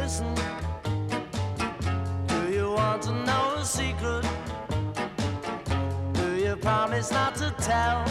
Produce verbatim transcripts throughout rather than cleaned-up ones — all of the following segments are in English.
listen? Do you want to know a secret? Do you promise not to tell?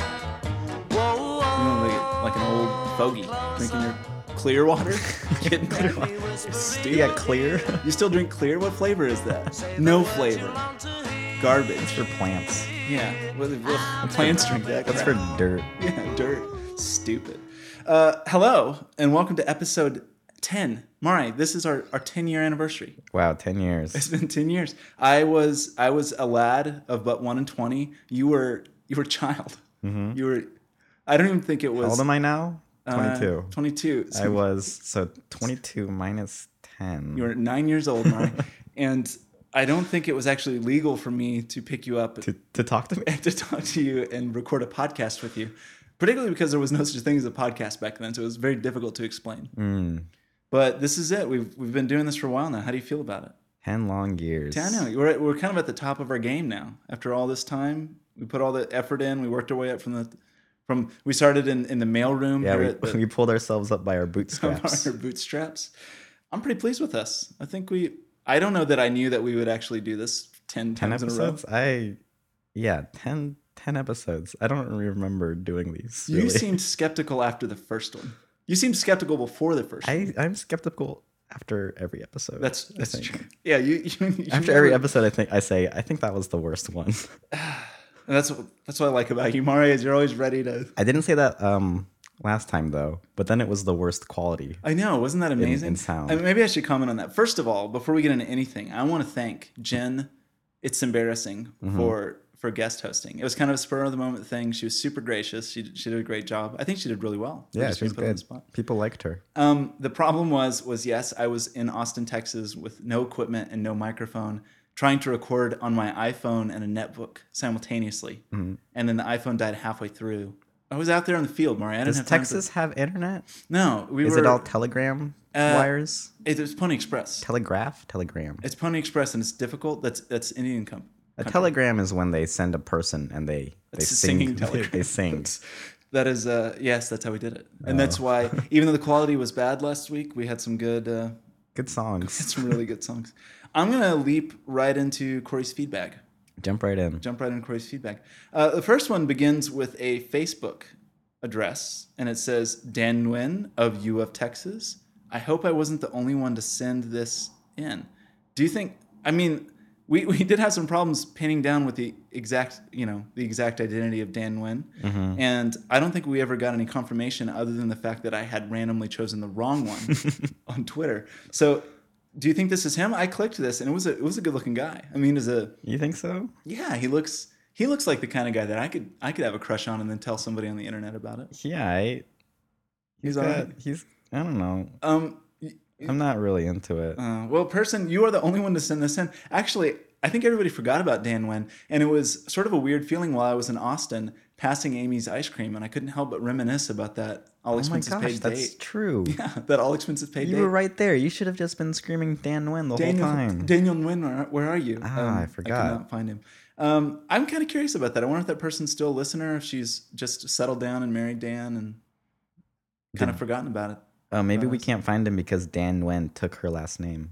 Whoa, whoa, like, like an old fogey drinking your clear water. Getting clear water. Stupid. Yeah, clear. You still drink clear? What flavor is that? No flavor. Garbage. It's for plants. Yeah. Well, well, plants drink that. That's crap. for dirt. Yeah, dirt. Stupid. Uh, hello, and welcome to episode ten. Mari, this is our, our ten-year anniversary. Wow, ten years. It's been ten years. I was I was a lad of but one and twenty. You were you were a child. Mm-hmm. You were. I don't even think it was. How old am I now? twenty-two. Uh, twenty-two. So I was so twenty-two minus ten. You were nine years old, Mari, and I don't think it was actually legal for me to pick you up to to talk to me to talk to you and record a podcast with you, particularly because there was no such thing as a podcast back then, so it was very difficult to explain. Mm. But this is it. We've we've been doing this for a while now. How do you feel about it? Ten long years. I know we're we're kind of at the top of our game now. After all this time, we put all the effort in. We worked our way up from the from. We started in, in the mailroom. Yeah, here we, at the, we pulled ourselves up by our bootstraps. our bootstraps. I'm pretty pleased with us. I think we. I don't know that I knew that we would actually do this ten, ten times episodes. in a row. I yeah, ten, ten episodes. I don't remember doing these. You really. seemed skeptical after the first one. You seemed skeptical before the first one. I I'm skeptical after every episode. That's that's true. Yeah, you, you, you after every episode, I think I say I think that was the worst one. And that's that's what I like about you, Mari, is you're always ready to. I didn't say that um last time though, but then it was the worst quality. I know, wasn't that amazing? In, in sound. I mean, maybe I should comment on that. First of all, before we get into anything, I want to thank Jen. It's embarrassing mm-hmm. for for guest hosting. It was kind of a spur of the moment thing. She was super gracious. She she did a great job. I think she did really well. Yeah, she was good. People liked her. Um, the problem was was yes, I was in Austin, Texas, with no equipment and no microphone, trying to record on my iPhone and a netbook simultaneously, mm-hmm. and then the iPhone died halfway through. I was out there in the field, Mari. I didn't Does have time Texas to... have internet? No, we Is were. it all Telegram uh, wires? It was Pony Express. Telegraph, Telegram. It's Pony Express, and it's difficult. That's that's Indian com- A telegram is when they send a person and they they it's sing. Singing telegram. They sing. That is, uh, yes, that's how we did it, and oh. that's why even though the quality was bad last week, we had some good, uh, good songs. Some really good songs. I'm gonna leap right into Corey's feedback. Jump right in. Jump right into Corey's feedback. Uh, the first one begins with a Facebook address, and it says, Dan Nguyen of U of Texas. I hope I wasn't the only one to send this in. Do you think, I mean, we, we did have some problems pinning down with the exact, you know, the exact identity of Dan Nguyen. Mm-hmm. And I don't think we ever got any confirmation other than the fact that I had randomly chosen the wrong one on Twitter. So do you think this is him? I clicked this and it was a, it was a good looking guy. I mean, as a, you think so? Yeah, he looks, He looks like the kind of guy that I could I could have a crush on and then tell somebody on the internet about it. Yeah, I, he's he's all got, right. He's I don't know. Um, I'm not really into it. Uh, well, person, you are the only one to send this in. Actually, I think everybody forgot about Dan Nguyen, and it was sort of a weird feeling while I was in Austin passing Amy's ice cream, and I couldn't help but reminisce about that all expenses oh my gosh, paid that's date. True. Yeah, that all expenses paid you date. You were right there. You should have just been screaming Dan Nguyen the Daniel, whole time. Daniel Nguyen, where, where are you? Ah, um, I forgot. I could not find him. Um, I'm kind of curious about that. I wonder if that person's still a listener, if she's just settled down and married Dan and kind Did, of forgotten about it. Oh, maybe we can't find him because Dan Nguyen took her last name.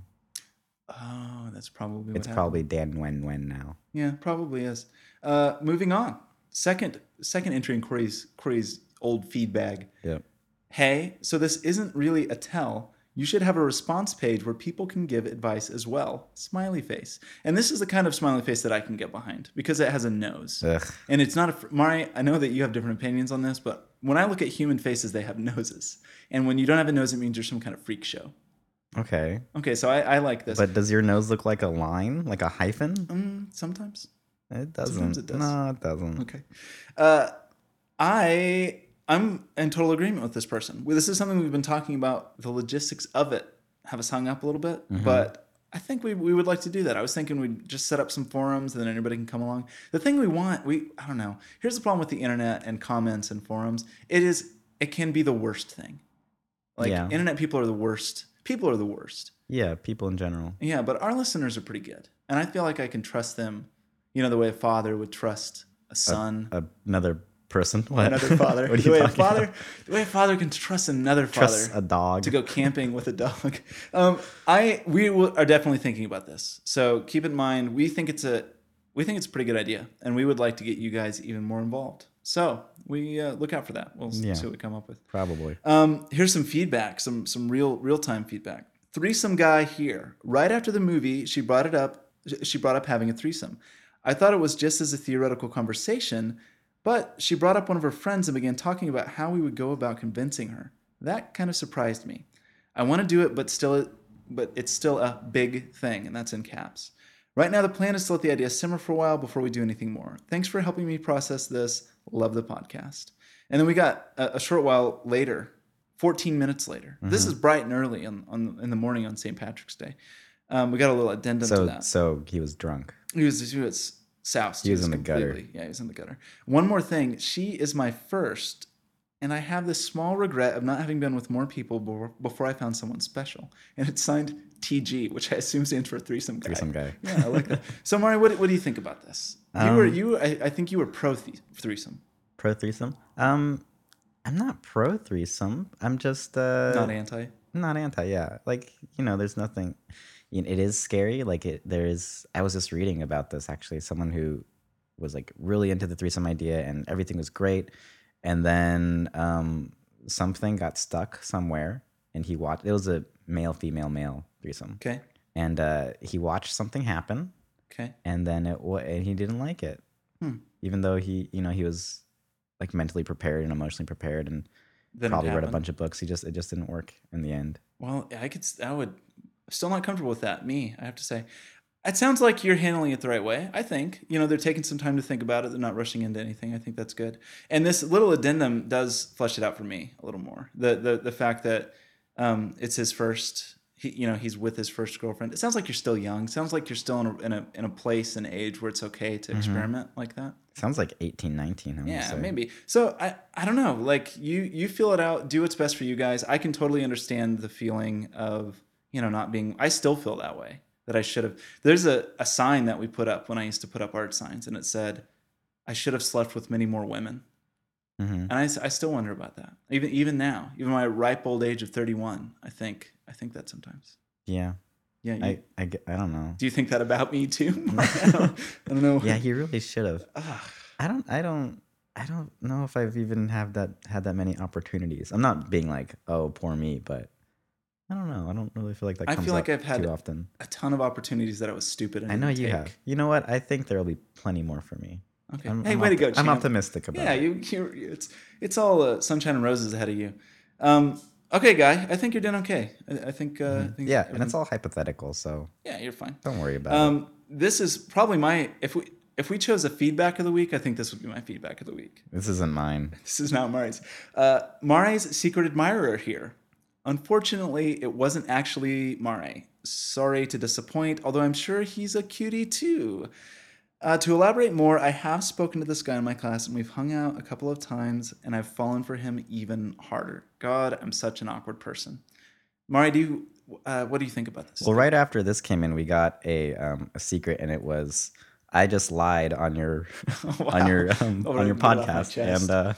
Oh, that's probably what It's happened. probably Dan Nguyen Nguyen now. Yeah, probably is. Uh, moving on. Second second entry in Corey's, Corey's old feed bag. Yep. Hey, so this isn't really a tell. You should have a response page where people can give advice as well. Smiley face. And this is the kind of smiley face that I can get behind because it has a nose. Ugh. And it's not a... Mari, I know that you have different opinions on this, but when I look at human faces, they have noses. And when you don't have a nose, it means you're some kind of freak show. Okay. Okay, so I, I like this. But does your nose look like a line? Like a hyphen? Um, sometimes. It doesn't. Sometimes it does. No, it doesn't. Okay. Uh, I... I'm in total agreement with this person. This is something we've been talking about, the logistics of it have us hung up a little bit, mm-hmm. but I think we we would like to do that. I was thinking we'd just set up some forums and then anybody can come along. The thing we want, we I don't know. Here's the problem with the internet and comments and forums. It is it can be the worst thing. Like yeah. internet people are the worst. People are the worst. Yeah, people in general. Yeah, but our listeners are pretty good. And I feel like I can trust them, you know, the way a father would trust a son. A, another person. What? Another father. What are the, you way a talking father about? the way a father can trust another father Trust a dog to go camping with a dog. Um, I we will, are definitely thinking about this. So keep in mind, we think it's a we think it's a pretty good idea, and we would like to get you guys even more involved. So we uh, look out for that. We'll Yeah. see what we come up with. Probably. Um, here's some feedback, some some real real time feedback. Threesome guy here. Right after the movie, she brought it up. She brought up having a threesome. I thought it was just as a theoretical conversation, but she brought up one of her friends and began talking about how we would go about convincing her. That kind of surprised me. I want to do it, but still, but it's still a big thing, and that's in caps. Right now, the plan is to let the idea simmer for a while before we do anything more. Thanks for helping me process this. Love the podcast. And then we got a, a short while later, fourteen minutes later. Mm-hmm. This is bright and early on, on in the morning on Saint Patrick's Day. Um, we got a little addendum so, to that. So he was drunk. He was, he was soused. He was, he was in the completely. gutter. Yeah, he was in the gutter. One more thing. She is my first, and I have this small regret of not having been with more people before, before I found someone special. And it's signed T G, which I assume stands for threesome guy. Threesome guy. Yeah, I like that. So, Mari, what, what do you think about this? You Um, were you. I, I think you were pro th- threesome. Pro threesome? Um, I'm not pro threesome. I'm just uh, Not anti. Not anti. Yeah, like you know, there's nothing. You know, it is scary. Like it, there is. I was just reading about this actually. Someone who was like really into the threesome idea, and everything was great, and then um, something got stuck somewhere, and he watched. It was a male, female, male threesome. Okay. And uh, he watched something happen. Okay. And then it and he didn't like it, hmm. even though he, you know, he was like mentally prepared and emotionally prepared, and then probably read a bunch of books. He just it just didn't work in the end. Well, I could. I would. Still not comfortable with that. Me, I have to say. It sounds like you're handling it the right way. I think you know they're taking some time to think about it. They're not rushing into anything. I think that's good. And this little addendum does flesh it out for me a little more. The the the fact that um, it's his first. He, you know, he's with his first girlfriend. It sounds like you're still young. It sounds like you're still in a in a, in a place and age where it's okay to mm-hmm. experiment like that. Sounds like eighteen, nineteen. I yeah, say. maybe. So I, I don't know. Like you you feel it out. Do what's best for you guys. I can totally understand the feeling of you know not being. I still feel that way. That I should have. There's a, a sign that we put up when I used to put up art signs, and it said, "I should have slept with many more women." Mm-hmm. And I, I still wonder about that. Even even now, even my ripe old age of thirty-one, I think I think that sometimes. Yeah. Yeah. You, I, I, I don't know. Do you think that about me too? I, don't, I don't know. Yeah, he really should have. I don't. I don't. I don't know if I've even have that had that many opportunities. I'm not being like, oh, poor me, but I don't know. I don't really feel like that comes I feel like up I've had too often. A ton of opportunities that I was stupid. And I know you take. have. You know what? I think there will be plenty more for me. Okay. I'm, hey, I'm way opti- to go, champ. I'm optimistic about yeah, it. Yeah, you, you, it's it's all uh, sunshine and roses ahead of you. Um, okay, guy, I think you're doing okay. I, I think. Uh, Mm-hmm. I think yeah, and it's all hypothetical, so yeah, you're fine. Don't worry about um, it. This is probably my if we if we chose a feedback of the week, I think this would be my feedback of the week. This isn't mine. This is not Mari's. Uh, Mari's secret admirer here. Unfortunately, it wasn't actually Mari. Sorry to disappoint, although I'm sure he's a cutie too. Uh, to elaborate more, I have spoken to this guy in my class, and we've hung out a couple of times, and I've fallen for him even harder. God, I'm such an awkward person. Mari, do you, uh, what do you think about this? Well, right after this came in, we got a um, a secret, and it was I just lied on your wow. on your um, oh, on your podcast, and uh,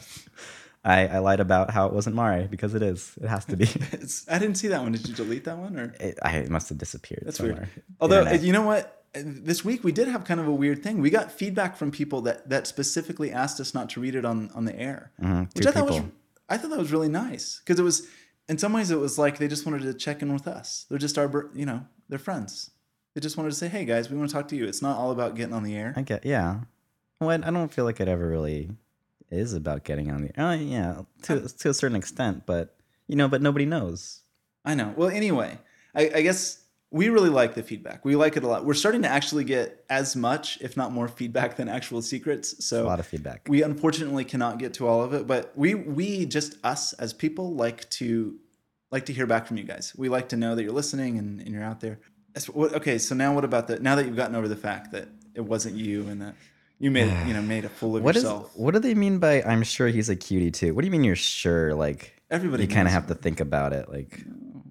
I, I lied about how it wasn't Mari because it is. It has to be. it's, I didn't see that one. Did you delete that one, or it, I it must have disappeared. That's somewhere. weird. Although Internet. you know what. This week we did have kind of a weird thing. We got feedback from people that, that specifically asked us not to read it on, on the air, mm-hmm. which I thought was I thought that was really nice because it was in some ways it was like they just wanted to check in with us. They're just our you know they're friends. They just wanted to say, hey guys, we want to talk to you. It's not all about getting on the air. I get yeah. Well, I don't feel like it ever really is about getting on the air. Uh, yeah, to to a certain extent, but you know, but nobody knows. I know. Well, anyway, I, I guess. We really like the feedback. We like it a lot. We're starting to actually get as much, if not more, feedback than actual secrets. So a lot of feedback. We unfortunately cannot get to all of it, but we we just us as people like to like to hear back from you guys. We like to know that you're listening and, and you're out there. Okay, so now what about that? Now that you've gotten over the fact that it wasn't you and that you made you know made a fool of what yourself. Is, what do they mean by I'm sure he's a cutie too? What do you mean you're sure? Like everybody, you kind of have to think about it. Like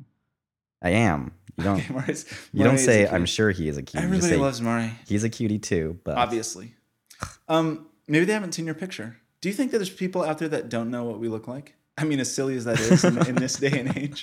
I am. You don't. Okay, Mari's, you don't say I'm sure he is a cutie. Everybody loves Mari. He's a cutie too, but obviously, um, maybe they haven't seen your picture. Do you think that there's people out there that don't know what we look like? I mean, as silly as that is in, in this day and age.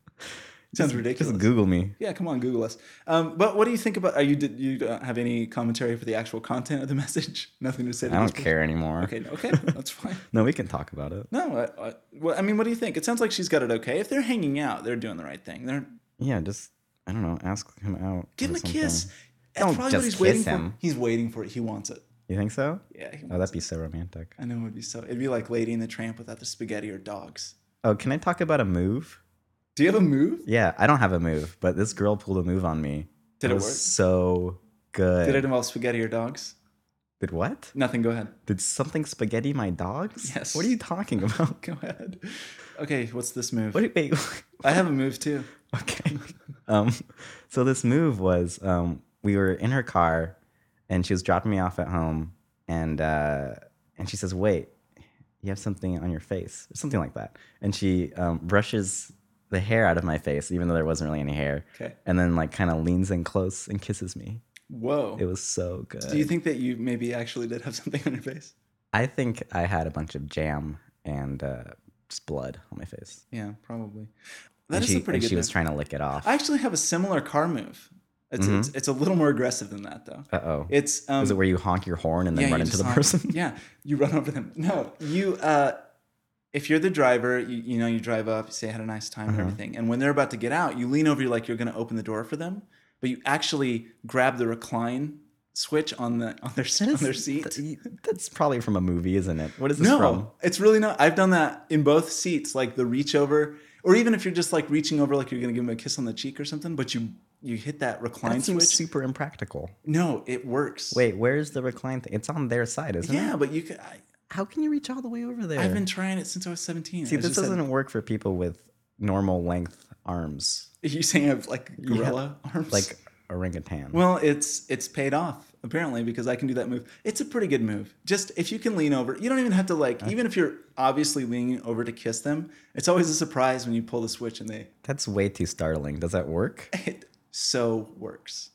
Sounds Just- ridiculous. Just Google me. Yeah, come on, Google us. Um, but what do you think about? Are you did you don't have any commentary for the actual content of the message? Nothing to say. To I this don't person? care anymore. Okay, no, okay, that's fine. No, we can talk about it. No, I, I, well, I mean, what do you think? It sounds like she's got it okay. If they're hanging out, they're doing the right thing. They're Yeah, just I don't know. Ask him out. give him or a something. kiss. That's Don't probably just what he's waiting kiss him. for. He's waiting for it. He wants it. You think so? Yeah, he Oh, wants that'd be so romantic. it. I know it would be so. It'd be like Lady and the Tramp without the spaghetti or dogs. Oh, can I talk about a move? Do you have a move? Yeah, I don't have a move, but this girl pulled a move on me. Did it was work? So good. Did it involve spaghetti or dogs? Did what? Nothing. Go ahead. Did something spaghetti my dogs? Yes. What are you talking about? Go ahead. Okay, what's this move? What? Wait. I have a move too. Okay. Um, so this move was um, we were in her car, and she was dropping me off at home, and uh, and she says, "Wait, you have something on your face," or something like that, and she um, brushes the hair out of my face, even though there wasn't really any hair, Okay. and then like kind of leans in close and kisses me. Whoa. It was so good. Do you think that you maybe actually did have something on your face? I think I had a bunch of jam and uh, just blood on my face. Yeah, probably. That and is she, a pretty and good she was move. trying to lick it off. I actually have a similar car move. It's, Mhm. it's it's a little more aggressive than that though. Uh oh. It's um Is it where you honk your horn and then yeah, run you into just the honk- person? Yeah, you run over them. No, you uh if you're the driver, you, you know, you drive up, you say had a nice time and Uh-huh. everything. And when they're about to get out, you lean over, you're like you're gonna open the door for them, but you actually grab the recline switch on the on their on their seat. Th- That's probably from a movie, isn't it? What is this No, from? it's really not. I've done that in both seats, like the reach over, or even if you're just like reaching over, like you're gonna give them a kiss on the cheek or something, but you you hit that recline That seems switch. super impractical. No, it works. Wait, where's the recline thing? It's on their side, isn't yeah, it? but you could. I, How can you reach all the way over there? I've been trying it since I was seventeen. See, I this just said- doesn't work for people with normal length arms, Are you saying I have like gorilla arms? like orangutan. well, it's it's paid off apparently because I can do that move. It's a pretty good move. Just if you can lean over, you don't even have to like. Even if you're obviously leaning over to kiss them, it's always a surprise when you pull the switch and they. That's way too startling. Does that work? It so works.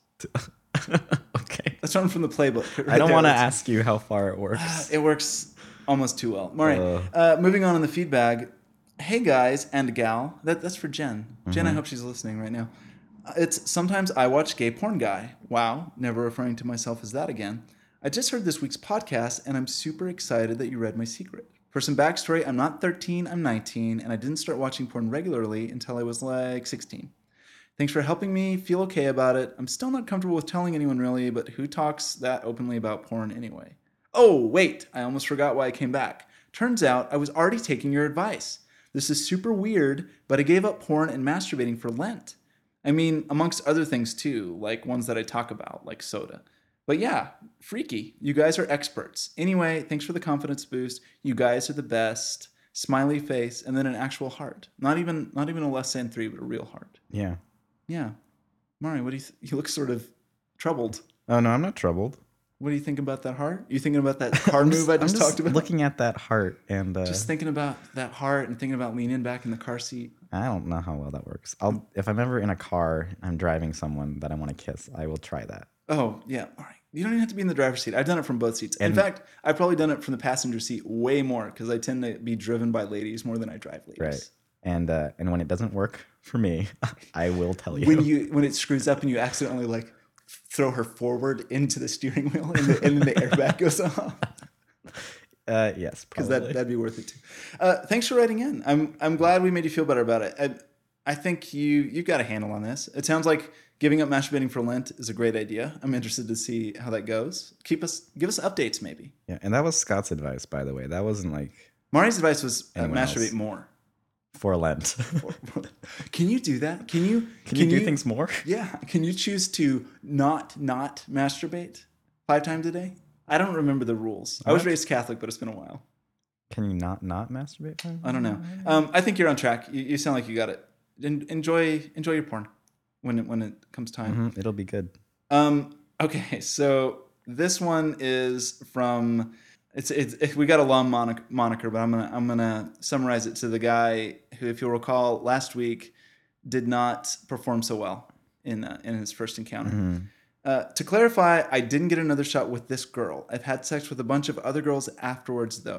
Okay. That's one from the playbook. I don't want to to ask you how far it works. It works almost too well. All right. Uh. Uh, moving on in the feedback. Hey guys and gal. That, that's for Jen. Jen, Mm-hmm. I hope she's listening right now. Uh, It's sometimes I watch gay porn guy. Wow. Never referring to myself as that again. I just heard this week's podcast and I'm super excited that you read my secret. For some backstory, I'm not thirteen, I'm nineteen, and I didn't start watching porn regularly until I was like sixteen. Thanks for helping me feel okay about it. I'm still not comfortable with telling anyone really, but who talks that openly about porn anyway? Oh, wait, I almost forgot why I came back. Turns out I was already taking your advice. This is super weird, but I gave up porn and masturbating for Lent. I mean, amongst other things too, like ones that I talk about, like soda. But yeah, freaky. You guys are experts. Anyway, thanks for the confidence boost. You guys are the best. Smiley face, and then an actual heart. Not even not even a less than three, but a real heart. Yeah. Yeah. Mari, what do you th- you look sort of troubled. Oh no, I'm not troubled. What do you think about that heart? You thinking about that car I'm move I I'm just talked about? Looking at that heart and uh, Just thinking about that heart and thinking about leaning back in the car seat. I don't know how well that works. I'll if I'm ever in a car, I'm driving someone that I want to kiss. I will try that. Oh, yeah. All right. You don't even have to be in the driver's seat. I've done it from both seats. In And- fact, I've probably done it from the passenger seat way more because I tend to be driven by ladies more than I drive ladies. Right. And uh, and when it doesn't work for me, I will tell you. When you when it screws up and you accidentally like throw her forward into the steering wheel and, the, and then the airbag goes off. uh, yes, Because probably. that that'd be worth it too. Uh, thanks for writing in. I'm I'm glad we made you feel better about it. I, I think you you've got a handle on this. It sounds like giving up masturbating for Lent is a great idea. I'm interested to see how that goes. Keep us give us updates maybe. Yeah, and that was Scott's advice, by the way. That wasn't like Mari's advice was uh, Anyone masturbate else? more. for Lent. Can you do that? Can you Can, you do things more? Yeah. Can you choose to not not masturbate five times a day? I don't remember the rules. I was What? raised Catholic, but it's been a while. Can you not not masturbate? I don't know. Um, I think you're on track. You, you sound like you got it. En- enjoy enjoy your porn when it, when it comes time. Mhm, it'll be good. Um, okay, so this one is from it's it's it, we got a long moniker, moniker, but I'm gonna I'm gonna summarize it to the guy who, if you'll recall, last week did not perform so well in uh, in his first encounter. Mhm. Uh, to clarify, I didn't get another shot with this girl. I've had sex with a bunch of other girls afterwards, though.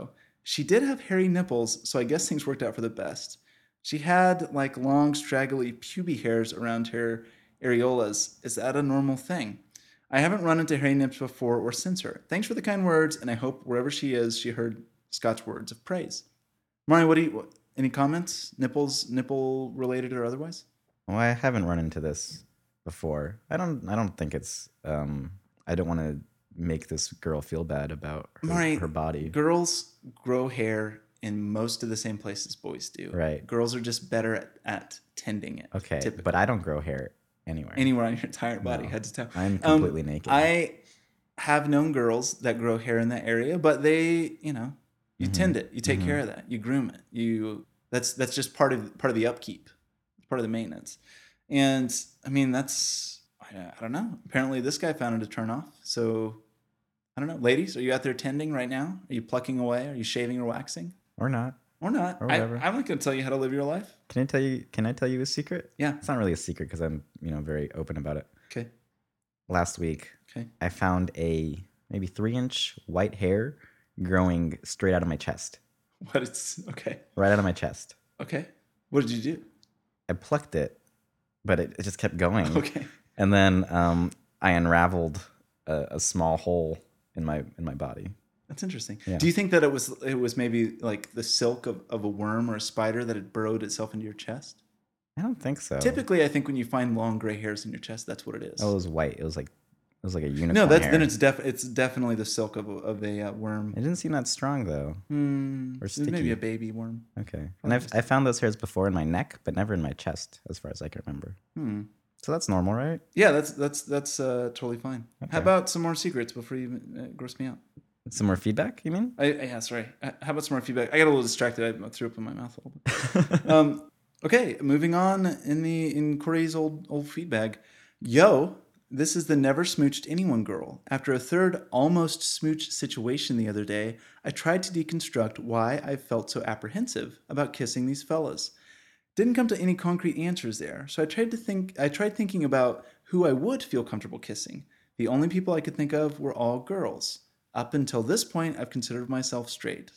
She did have hairy nipples, so I guess things worked out for the best. She had like long, straggly pubic hairs around her areolas. Is that a normal thing? I haven't run into hairy nips before or since her. Thanks for the kind words, and I hope wherever she is, she heard Scott's words of praise. Mari, what do you? What, any comments? Nipples, nipple related or otherwise? Well, I haven't run into this before. I don't. I don't think it's. Um, I don't want to make this girl feel bad about her, Mari, her body. Girls grow hair in most of the same places boys do. Right. Girls are just better at, at tending it. Okay, typically. but I don't grow hair anywhere. Anywhere on your entire body, No, head to toe. I'm completely Um, naked. I have known girls that grow hair in that area, but they, you know, you Mhm. tend it, you take Mhm. care of that, you groom it. You that's that's just part of part of the upkeep, part of the maintenance. And I mean, that's I, I don't know. Apparently, this guy found it a turn off. So I don't know, ladies, are you out there tending right now? Are you plucking away? Are you shaving or waxing? or not. Or not? Or I, whatever. I'm not going to tell you how to live your life. Can I tell you? Can I tell you a secret? Yeah. It's not really a secret because I'm, you know, very open about it. Okay. Last week, Okay. I found a maybe three inch white hair growing straight out of my chest, What it's okay. right out of my chest. Okay. What did you do? I plucked it, but it, it just kept going. Okay. And then um, I unraveled a, a small hole in my in my body. That's interesting. Yeah. Do you think that it was it was maybe like the silk of, of a worm or a spider that had burrowed itself into your chest? I don't think so. Typically, I think when you find long gray hairs in your chest, that's what it is. Oh, it was white. It was like it was like a unicorn. no, that's hair. then it's def it's definitely the silk of a, of a uh, worm. It didn't seem that strong though. Hmm. Or It was maybe sticky. a baby worm. Okay. And I've I found those hairs before in my neck, but never in my chest, as far as I can remember. Hmm. So that's normal, right? Yeah, that's that's that's uh, totally fine. Okay. How about some more secrets before you uh, gross me out? Some more feedback, you mean? I, I- yeah, sorry. Uh, How about some more feedback? I got a little distracted. I threw up in my mouth a little bit. um, okay, moving on in the in Corey's old old feedback. Yo, this is the never smooched anyone girl. After a third almost smooch situation the other day, I tried to deconstruct why I felt so apprehensive about kissing these fellas. Didn't come to any concrete answers there, so I tried to think. I tried thinking about who I would feel comfortable kissing. The only people I could think of were all girls. Up until this point, I've considered myself straight.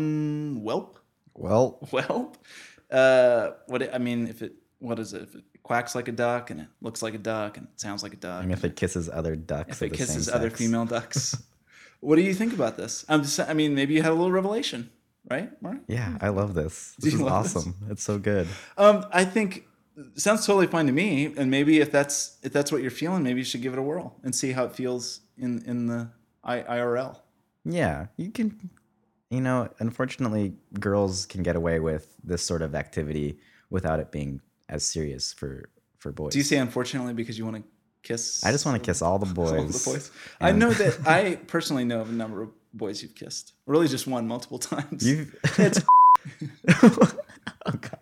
Um, welp, Well, welp. Uh, what it- I mean, if it, what is it? If it quacks like a duck and it looks like a duck and it sounds like a duck, I mean, if it kisses other ducks, if of it the kisses same other sex. female ducks, what do you think about this? I'm just, I mean, maybe you had a little revelation, right, Mark? Yeah, I love this. Do This you is love this? awesome. It's so good. Um, I think sounds totally fine to me. And maybe if that's if that's what you're feeling, maybe you should give it a whirl and see how it feels in in the I- IRL. Yeah, you can. You know, unfortunately, girls can get away with this sort of activity without it being as serious for for boys. Do you say unfortunately because you want to kiss? I just want to kiss all the boys. all the boys. I and- know that I personally know of a number of boys you've kissed. Really, just one multiple times. You've. It's oh God.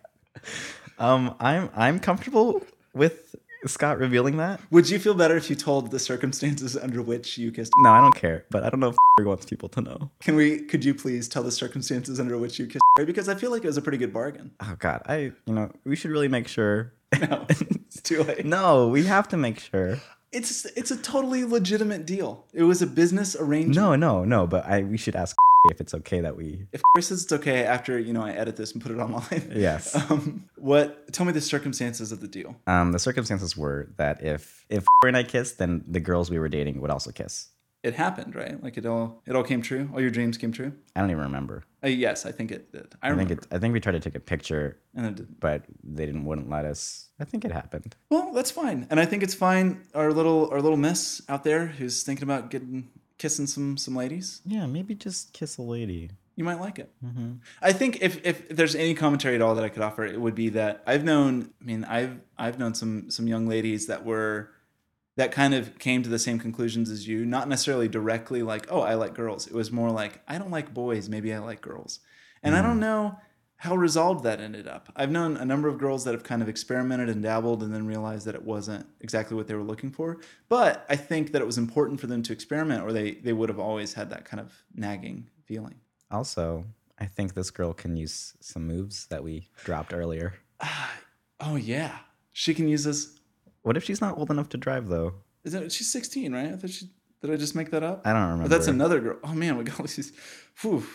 Um, I'm I'm comfortable with Scott revealing that. Would you feel better if you told the circumstances under which you kissed? No, I don't care, but I don't know if wants people to know. Can we? Could you please tell the circumstances under which you kissed? Because I feel like it was a pretty good bargain. Oh God, I you know we should really make sure. No, it's too late. No, we have to make sure. It's it's a totally legitimate deal. It was a business arrangement. No, no, no. But I we should ask if it's okay that we. If Chris says it's okay after you know I edit this and put it online. Yes. Um, what? Tell me the circumstances of the deal. Um, the circumstances were that if if and I kissed, then the girls we were dating would also kiss. It happened, right? Like it all it all came true. All your dreams came true. I don't even remember. Uh, yes, I think it did. I, I remember. think it. I think we tried to take a picture, and it did. but they didn't wouldn't let us. I think it happened. Well, that's fine, and I think it's fine. Our little our little miss out there who's thinking about getting kissing some some ladies. Yeah, maybe just kiss a lady. You might like it. Mm-hmm. I think if, if there's any commentary at all that I could offer, it would be that I've known. I mean, I've I've known some some young ladies that were that kind of came to the same conclusions as you. Not necessarily directly like, oh, I like girls. It was more like, I don't like boys. Maybe I like girls. And I don't know how resolved that ended up. I've known a number of girls that have kind of experimented and dabbled and then realized that it wasn't exactly what they were looking for. But I think that it was important for them to experiment, or they they would have always had that kind of nagging feeling. Also, I think this girl can use some moves that we dropped earlier. Oh yeah, she can use this. What if she's not old enough to drive though? Is it, she's sixteen, right? I thought she, did I just make that up? I don't Or remember. that's another girl. Oh man, we got all these. Whew.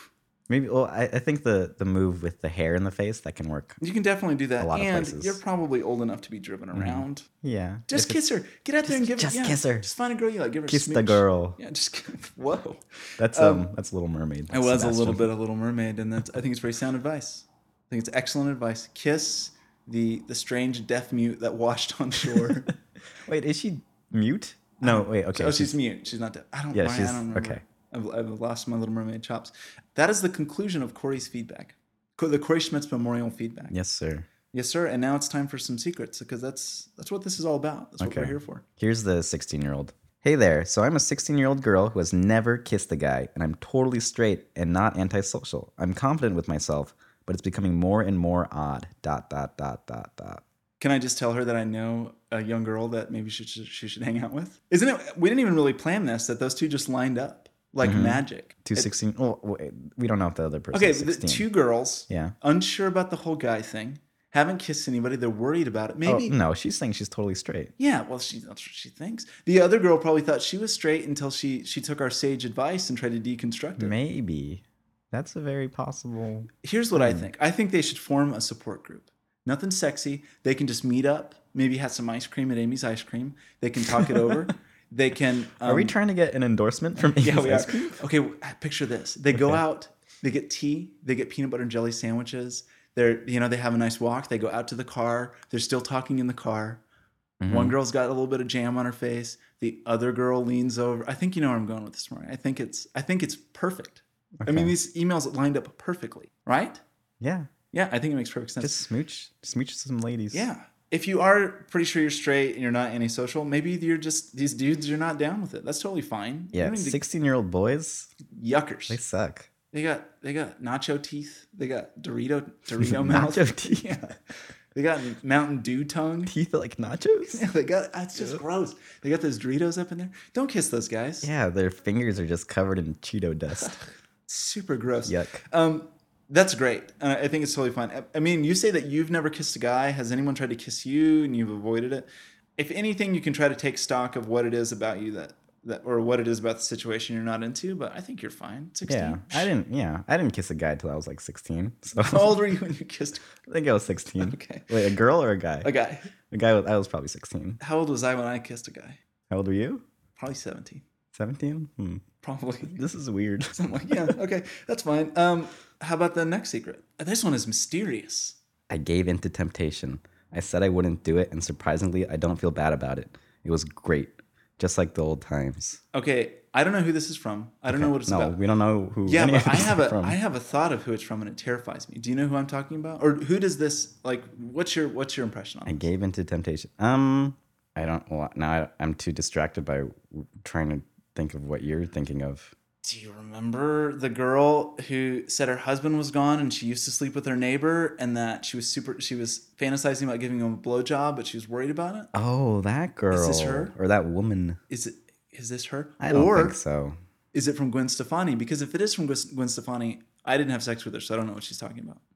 Maybe. Well, I, I think the the move with the hair in the face that can work. You can definitely do that. A lot of and places. you're probably old enough to be driven around. Yeah. Just If kiss it's- her. Get out there and give just her. Yeah, kiss her. Just find a girl you like. Give her a Kiss the smooch. girl. Yeah, just whoa. That's um, that's Little Mermaid. I was a little Sebastian. bit of Little Mermaid, and that's I think it's very sound advice. I think it's excellent advice. Kiss the the strange deaf mute that washed on shore. Wait, is she mute? No, wait. Okay. oh, she's, mute. She's not deaf. I don't. Yeah, why, she's- I don't remember. okay. I've, I've lost my Little Mermaid chops. That is the conclusion of Corey's feedback. Co- The Corey Schmitz Memorial feedback. Yes, sir. Yes, sir. And now it's time for some secrets because that's that's what this is all about. That's what Okay. we're here for. Here's the sixteen-year-old. Hey there. So I'm a sixteen-year-old girl who has never kissed a guy, and I'm totally straight and not antisocial. I'm confident with myself, but it's becoming more and more odd. Dot dot dot dot dot. Can I just tell her that I know a young girl that maybe she should, she should hang out with? Isn't it? We didn't even really plan this. That those two just lined up like magic. Two It- sixteen. Oh, wait, we don't know if the other person Okay, is the sixteen. two girls, Yeah. unsure about the whole guy thing, haven't kissed anybody. They're worried about it. Oh, Maybe. no, she's saying she's totally straight. Yeah, well, she, that's what she thinks. The other girl probably thought she was straight until she she took our sage advice and tried to deconstruct it. Maybe. That's a very possible. Here's what I think. I think they should form a support group. Nothing sexy. They can just meet up, maybe have some ice cream at Amy's Ice Cream. They can talk it over. They can. Um, Are we trying to get an endorsement from Yeah, Amy's we Ice are. Cream? Okay, w- picture this. They go Okay. out, they get tea, they get peanut butter and jelly sandwiches. They're, you know, they have a nice walk. They go out to the car. They're still talking in the car. Mm-hmm. One girl's got a little bit of jam on her face. The other girl leans over. I think you know where I'm going with this, Maury. I think it's I think it's perfect. I mean, Okay. these emails lined up perfectly, right? Yeah. Yeah, I think it makes perfect sense. Just smooch, smooch some ladies. yeah. If you are pretty sure you're straight and you're not antisocial, maybe you're just these dudes. You're not down with it. That's totally fine. You Yeah. don't need to- sixteen-year-old boys, yuckers. they suck. They got they got nacho teeth. They got Dorito Dorito mouth. Nacho teeth. Yeah. They got Mountain Dew tongue. Teeth like nachos? Yeah, they got it's just gross. They got those Doritos up in there. Don't kiss those guys. Yeah, their fingers are just covered in Cheeto dust. Super gross. Yuck. Um, that's great. Uh, I think it's totally fine. I, I mean, you say that you've never kissed a guy. Has anyone tried to kiss you and you've avoided it? If anything, you can try to take stock of what it is about you that that or what it is about the situation you're not into. But I think you're fine. Sixteen. Yeah, I didn't. Yeah, I didn't kiss a guy till I was like sixteen. So How old were you when you kissed I think I was sixteen. Okay. Wait, a girl or a guy? a guy? A guy. Was, I was probably sixteen. How old was I when I kissed a guy? How old were you? Probably seventeen. Seventeen. Hmm. Probably. This is weird. I'm like, yeah, okay, that's fine. Um, how about the next secret? This one is mysterious. I gave in to temptation. I said I wouldn't do it, and surprisingly, I don't feel bad about it. It was great, just like the old times. Okay, I don't know who this is from. I don't know what it's no, about. we don't know who. Yeah, any but of I these have are a from. I have a thought of who it's from, and it terrifies me. Do you know who I'm talking about, or who does this like? What's your what's your impression on I it? gave in to temptation. Um, I don't. Well, now I, I'm too distracted by trying to think of what you're thinking of. Do you remember the girl who said her husband was gone and she used to sleep with her neighbor, and that she was super she was fantasizing about giving him a blowjob, but she was worried about it? Oh, that girl. this her? Or that woman? Is it is this her? I don't or think so. is it from Gwen Stefani? Because if it is from Gwen Stefani, I didn't have sex with her, so I don't know what she's talking about.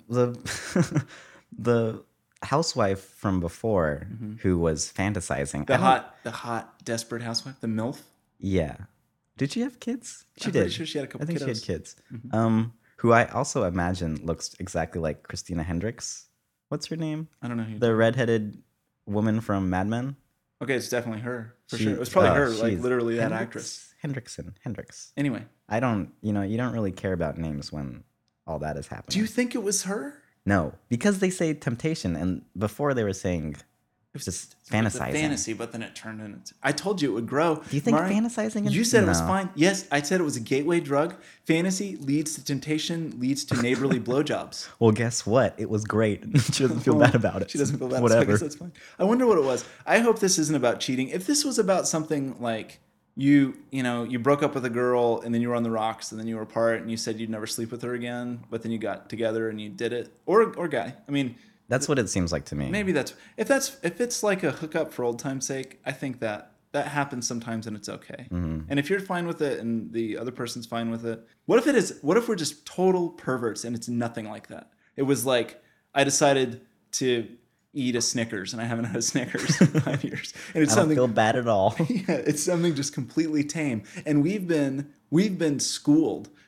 The the housewife from before who was fantasizing. Mm-hmm. The I don't- hot, the hot, desperate housewife, the MILF. Yeah. Did she have kids? She I'm did. pretty sure she had a couple I think kiddos. she had kids. Um, who I also imagine looks exactly like Christina Hendricks. What's her name? I don't know who. The redheaded woman from Mad Men. Okay, it's definitely her for She- sure. It was probably uh, her, like she's literally that Hendricks? actress. Hendrickson. Hendricks. Anyway, I don't, you know, you don't really care about names when all that is happening. do you think it was her? No, because they say temptation, and before they were saying It was just It's the fantasizing. fantasy, but then it turned into. I told you it would grow. Do you think Mari, fantasizing is- You said it was No. fine. Yes, I said it was a gateway drug. Fantasy leads to temptation, leads to neighborly blowjobs. Well, guess what? It was great. She doesn't feel bad about it. She doesn't feel bad. Whatever. So I Whatever. guess that's fine. I wonder what it was. I hope this isn't about cheating. If this was about something like you, you know, you broke up with a girl and then you were on the rocks and then you were apart and you said you'd never sleep with her again, but then you got together and you did it, or or guy. I mean, That's what it seems like to me. maybe that's if that's if it's like a hookup for old time's sake. I think that that happens sometimes and it's okay. And if you're fine with it and the other person's fine with it, what if it is? What if we're just total perverts and it's nothing like that? It was like I decided to eat a Snickers and I haven't had a Snickers in five years, and it's I don't something. feel bad at all. Yeah, it's something just completely tame, and we've been we've been schooled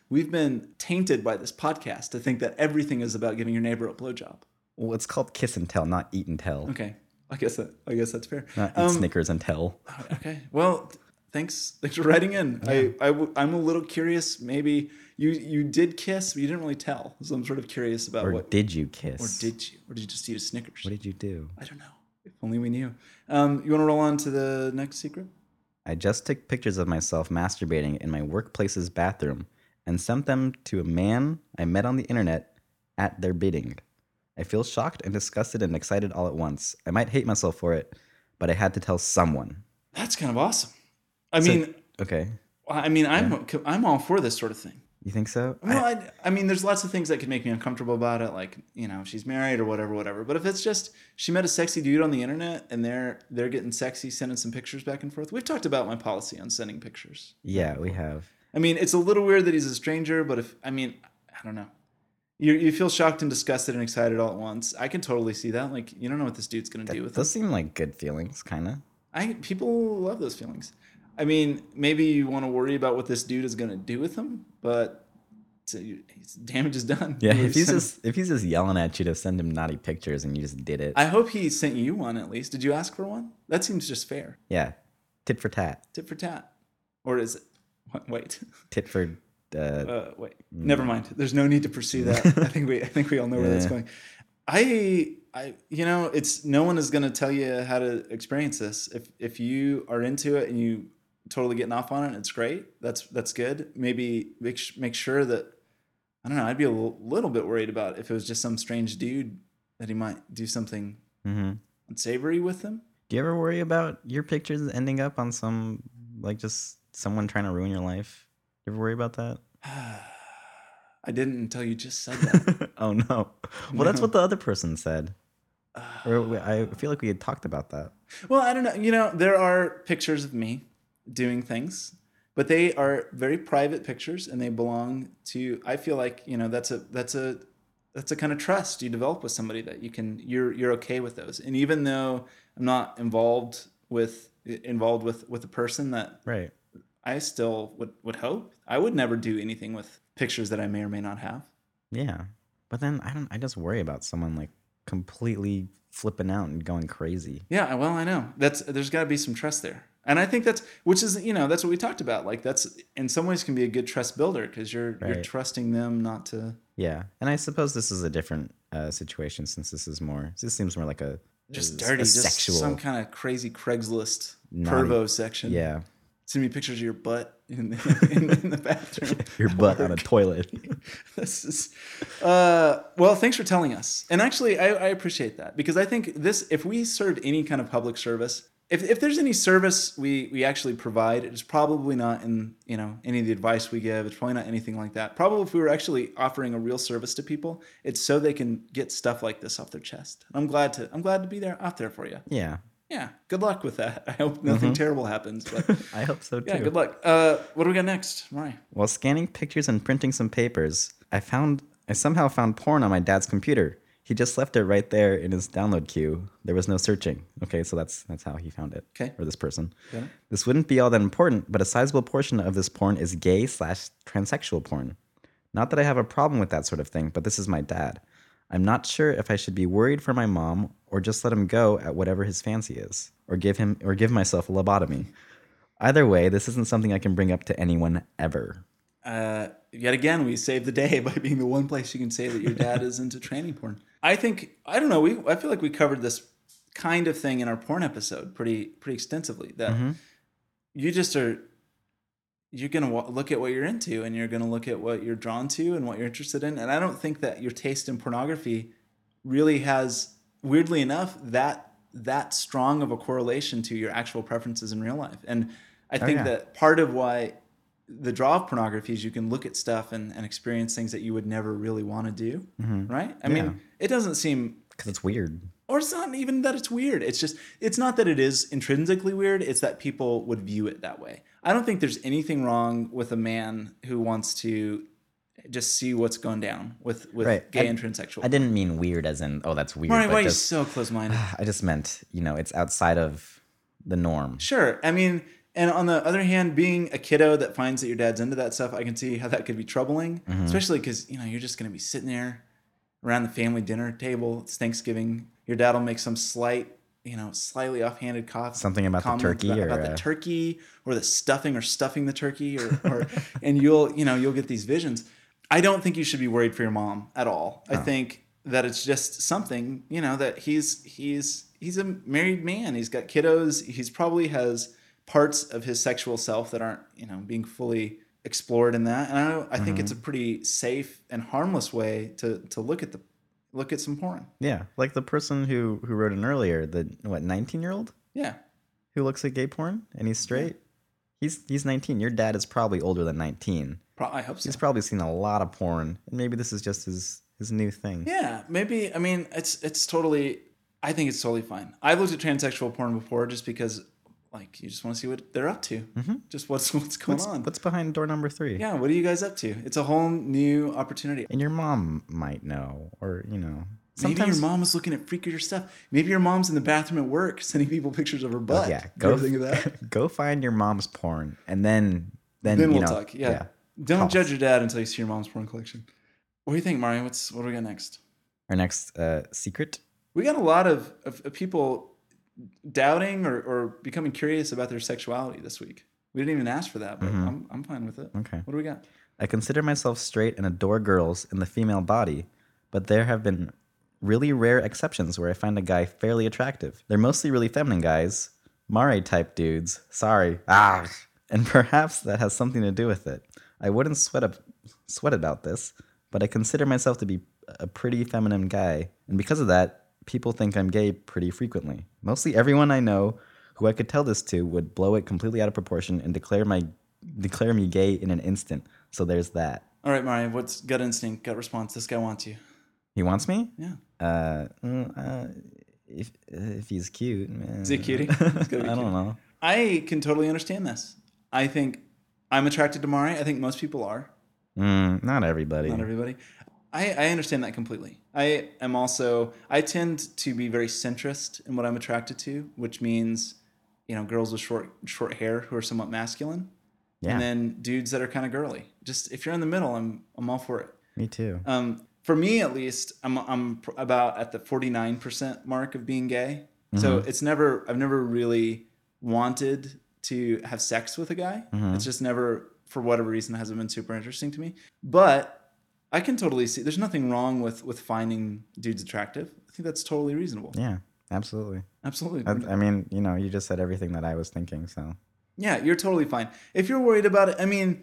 we've been tainted by this podcast to think that everything is about giving your neighbor a blowjob. Well, it's called kiss and tell, not eat and tell. Okay, I guess that I guess that's fair. Not eat Um, Snickers and tell. Okay. Well, th- thanks. Thanks for writing in. I, I w- I'm a little curious. Maybe you you did kiss, but you didn't really tell. So I'm sort of curious about Or what. did you kiss? Or did you? Or did you just eat a Snickers? What did you do? I don't know. If only we knew. Um, you want to roll on to the next secret? I just took pictures of myself masturbating in my workplace's bathroom and sent them to a man I met on the internet at their bidding. I feel shocked and disgusted and excited all at once. I might hate myself for it, but I had to tell someone. That's kind of awesome. I So- mean, Okay. I mean, I'm I'm all for this sort of thing. You think so? Well, I- I, I mean, there's lots of things that could make me uncomfortable about it, like, you know, if she's married or whatever, whatever. But if it's just she met a sexy dude on the internet and they're they're getting sexy, sending some pictures back and forth. We've talked about my policy on sending pictures. yeah, we have. I mean, it's a little weird that he's a stranger, but if I mean, I don't know. You you feel shocked and disgusted and excited all at once. I can totally see that. Like, you don't know what this dude's gonna do with Those it. seem like good feelings, kind of. I people love those feelings. I mean, maybe you want to worry about what this dude is gonna do with them, but it's, it's, damage is done. Yeah, You if he's send- just if he's just yelling at you to send him naughty pictures and you just did it. I hope he sent you one at least. Did you ask for one? That seems just fair. yeah, tit for tat, Tit for tat, or is it? what- Wait, tit for. Uh, uh, wait. Never mind. There's no need to pursue that. I think we I think we all know where that's Yeah. going. I I you know it's no one is going to tell you how to experience this. If if you are into it and you totally getting off on it, it's great. That's that's good. Maybe make sh- make sure that I don't know. I'd be a little, little bit worried about if it was just some strange dude that he might do something mhm. unsavory with him. Do you ever worry about your pictures ending up on some like just someone trying to ruin your life? You ever worry about that? I didn't until you just said that. Oh no. Well, that's No. what the other person said. Or we, I feel like we had talked about that. Well, I don't know. You know, there are pictures of me doing things, but they are very private pictures, and they belong to. I feel like you know that's a that's a that's a kind of trust you develop with somebody that you can you're you're okay with those. And even though I'm not involved with involved with with a person that Right. I still would would hope I would never do anything with pictures that I may or may not have. Yeah. But then I don't I just worry about someone like completely flipping out and going crazy. Yeah, well, I know that's there's got to be some trust there, and I think that's which is you know that's what we talked about. Like that's in some ways can be a good trust builder because you're you're Right. trusting them not to Yeah. And I suppose this is a different uh, situation since this is more this seems more like a just a dirty, just sexual some kind of crazy Craigslist Naughty. pervo section. Yeah. Send me pictures of your butt in the, in, in the bathroom. Your butt on a Work. toilet. This is, uh, well, thanks for telling us. And actually, I, I appreciate that because I think this, if we served any kind of public service, if, if there's any service we, we actually provide, it's probably not in, you know, any of the advice we give. It's probably not anything like that. Probably if we were actually offering a real service to people, it's so they can get stuff like this off their chest. I'm glad to, I'm glad to be there out there for you. Yeah. Yeah. Good luck with that. I hope nothing terrible happens, but I hope so too. yeah, good luck. Uh, what do we got next? Mari. While scanning pictures and printing some papers, I found I somehow found porn on my dad's computer. He just left it right there in his download queue. There was no searching. Okay, so that's that's how he found it. Okay. Or this person. Got it. This wouldn't be all that important, but a sizable portion of this porn is gay slash transsexual porn. Not that I have a problem with that sort of thing, but this is my dad. I'm not sure if I should be worried for my mom or just let him go at whatever his fancy is, or give him or give myself a lobotomy. Either way, this isn't something I can bring up to anyone ever. Uh, yet again, we save the day by being the one place you can say that your dad is into tranny porn. I think I don't know. We I feel like we covered this kind of thing in our porn episode pretty pretty extensively. That you just are you're gonna wa- look at what you're into, and you're gonna look at what you're drawn to and what you're interested in. And I don't think that your taste in pornography really has, weirdly enough, that that strong of a correlation to your actual preferences in real life. And I think yeah. that part of why the draw of pornography is you can look at stuff and, and experience things that you would never really want to do, right? I Yeah. mean, it doesn't seem, Because it's weird. or it's not even that it's weird. It's just, it's not that it is intrinsically weird. It's that people would view it that way. I don't think there's anything wrong with a man who wants to just see what's going down with, with Right. gay I- and transsexual. I didn't mean weird as in, oh, that's weird. Mari, but why are you just, so close-minded? I just meant, you know, it's outside of the norm. Sure. I mean, And on the other hand, being a kiddo that finds that your dad's into that stuff, I can see how that could be troubling, Mm-hmm. especially because, you know, you're just going to be sitting there around the family dinner table. It's Thanksgiving. Your dad will make some slight, you know, slightly offhanded cough. Something about the comment turkey about, or, about the uh, turkey or the stuffing or stuffing the turkey or, or and you'll, you know, you'll get these visions. I don't think you should be worried for your mom at all. I think that it's just something, you know, that he's he's he's a married man. He's got kiddos. He's probably has parts of his sexual self that aren't, you know, being fully explored in that. And I don't, I think Mm-hmm. it's a pretty safe and harmless way to to look at the look at some porn. Yeah, like the person who who wrote in earlier, the what nineteen year old Yeah. who looks at gay porn and he's straight. He's he's nineteen. Your dad is probably older than nineteen. Pro- I hope so. He's probably seen a lot of porn, and maybe this is just his his new thing. Yeah, maybe. I mean, it's it's totally. I think it's totally fine. I've looked at transsexual porn before, just because, like, you just want to see what they're up to. Mm-hmm. Just what's what's going What's, on. what's behind door number three? Yeah, what are you guys up to? It's a whole new opportunity. And your mom might know, or you know, Maybe sometimes your mom is looking at freakier stuff. Maybe your mom's in the bathroom at work sending people pictures of her butt. yeah, Go go think of that. go find your mom's porn, and then then, Then you we'll know, talk. Yeah. Don't Call. judge your dad until you see your mom's porn collection. What do you think, Mario? What's what do we got next? Our next uh, secret. We got a lot of, of, of people doubting or, or becoming curious about their sexuality this week. We didn't even ask for that, but I'm I'm fine with it. Okay. What do we got? I consider myself straight and adore girls in the female body, but there have been really rare exceptions where I find a guy fairly attractive. They're mostly really feminine guys, Mare type dudes. Sorry. Ah. And perhaps that has something to do with it. I wouldn't sweat up, sweat about this, but I consider myself to be a pretty feminine guy, and because of that, people think I'm gay pretty frequently. Mostly everyone I know who I could tell this to would blow it completely out of proportion and declare my declare me gay in an instant. So there's that. All right, Mario, what's gut instinct, gut response? This guy wants you. He wants me? Yeah. Uh, mm, uh if if he's cute. Man. Is he a cutie? He's gotta be I don't cute. know. I can totally understand this. I think I'm attracted to Mari. I think most people are. Mm, not everybody. Not everybody. I, I understand that completely. I am also, I tend to be very centrist in what I'm attracted to, which means, you know, girls with short short hair who are somewhat masculine. Yeah. And then dudes that are kind of girly. Just if you're in the middle, I'm I'm all for it. Me too. Um, for me, at least, I'm I'm pr- about at the forty-nine percent mark of being gay. So it's never I've never really wanted to have sex with a guy. It's just never, for whatever reason, hasn't been super interesting to me. But I can totally see there's nothing wrong with with finding dudes attractive. I think that's totally reasonable. Yeah, absolutely. Absolutely. I, I mean, you know, you just said everything that I was thinking, so. Yeah, you're totally fine. If you're worried about it, I mean,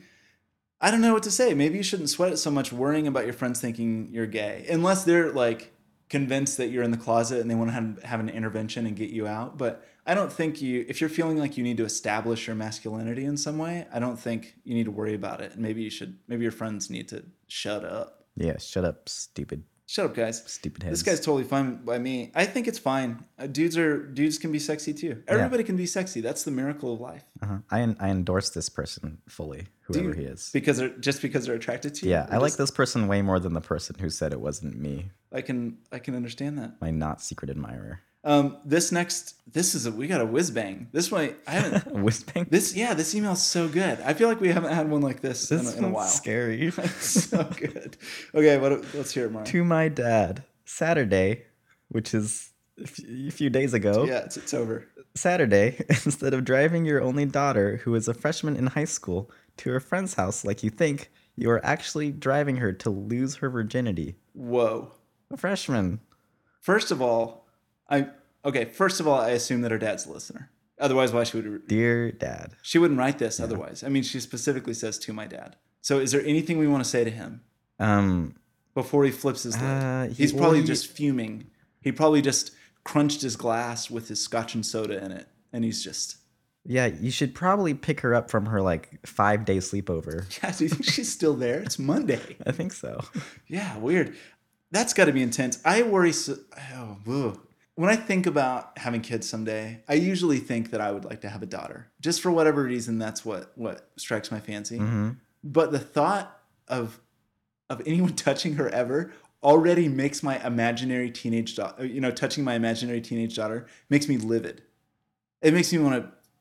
I don't know what to say. Maybe you shouldn't sweat it so much worrying about your friends thinking you're gay, unless they're like convinced that you're in the closet and they want to have, have an intervention and get you out. But I don't think you, if you're feeling like you need to establish your masculinity in some way, I don't think you need to worry about it. And maybe you should, maybe your friends need to shut up. Yeah, shut up, stupid. Shut up, guys. Stupid heads. This guy's totally fine by me. I think it's fine. Uh, dudes are dudes can be sexy too. Everybody can be sexy. That's the miracle of life. Uh-huh. I en- I endorse this person fully, Do whoever you- he is. Because they're just because they're attracted to you. Yeah, Or I like just- this person way more than the person who said it wasn't me, I can I can understand that. my not secret admirer. Um, this next, this is a, we got a whiz bang. This one, I haven't. Whispering. This yeah, this email's so good. I feel like we haven't had one like this, This in, a, in a one's while. scary. So good. Okay, what, let's hear it, Mark. To my dad, Saturday, which is a f- a few days ago. Yeah, it's, it's over. Saturday, instead of driving your only daughter, who is a freshman in high school, to her friend's house like you think, you are actually driving her to lose her virginity. Whoa. A freshman. First of all, I okay. First of all, I assume that her dad's a listener. Otherwise, why she would Dear dad. she wouldn't write this? Otherwise, I mean, she specifically says to my dad. So, is there anything we want to say to him Um, before he flips his lid? Uh, he- He's well, probably he- just fuming. He probably just crunched his glass with his scotch and soda in it, and he's just. yeah, you should probably pick her up from her like five day sleepover. Yeah, do you think she's still there? It's Monday. I think so. Yeah, weird. That's got to be intense. I worry. So, oh, ugh. When I think about having kids someday, I usually think that I would like to have a daughter. Just for whatever reason, that's what what strikes my fancy. Mm-hmm. But the thought of of anyone touching her ever already makes my imaginary teenage daughter, you know, touching my imaginary teenage daughter makes me livid. It makes me want to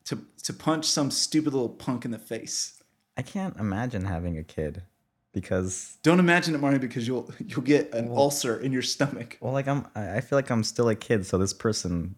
to to punch some stupid little punk in the face. I can't imagine having a kid because, Don't imagine it, Mario, because you'll you'll get an ulcer in your stomach. well, like I'm, I I feel like I'm still a kid, so this person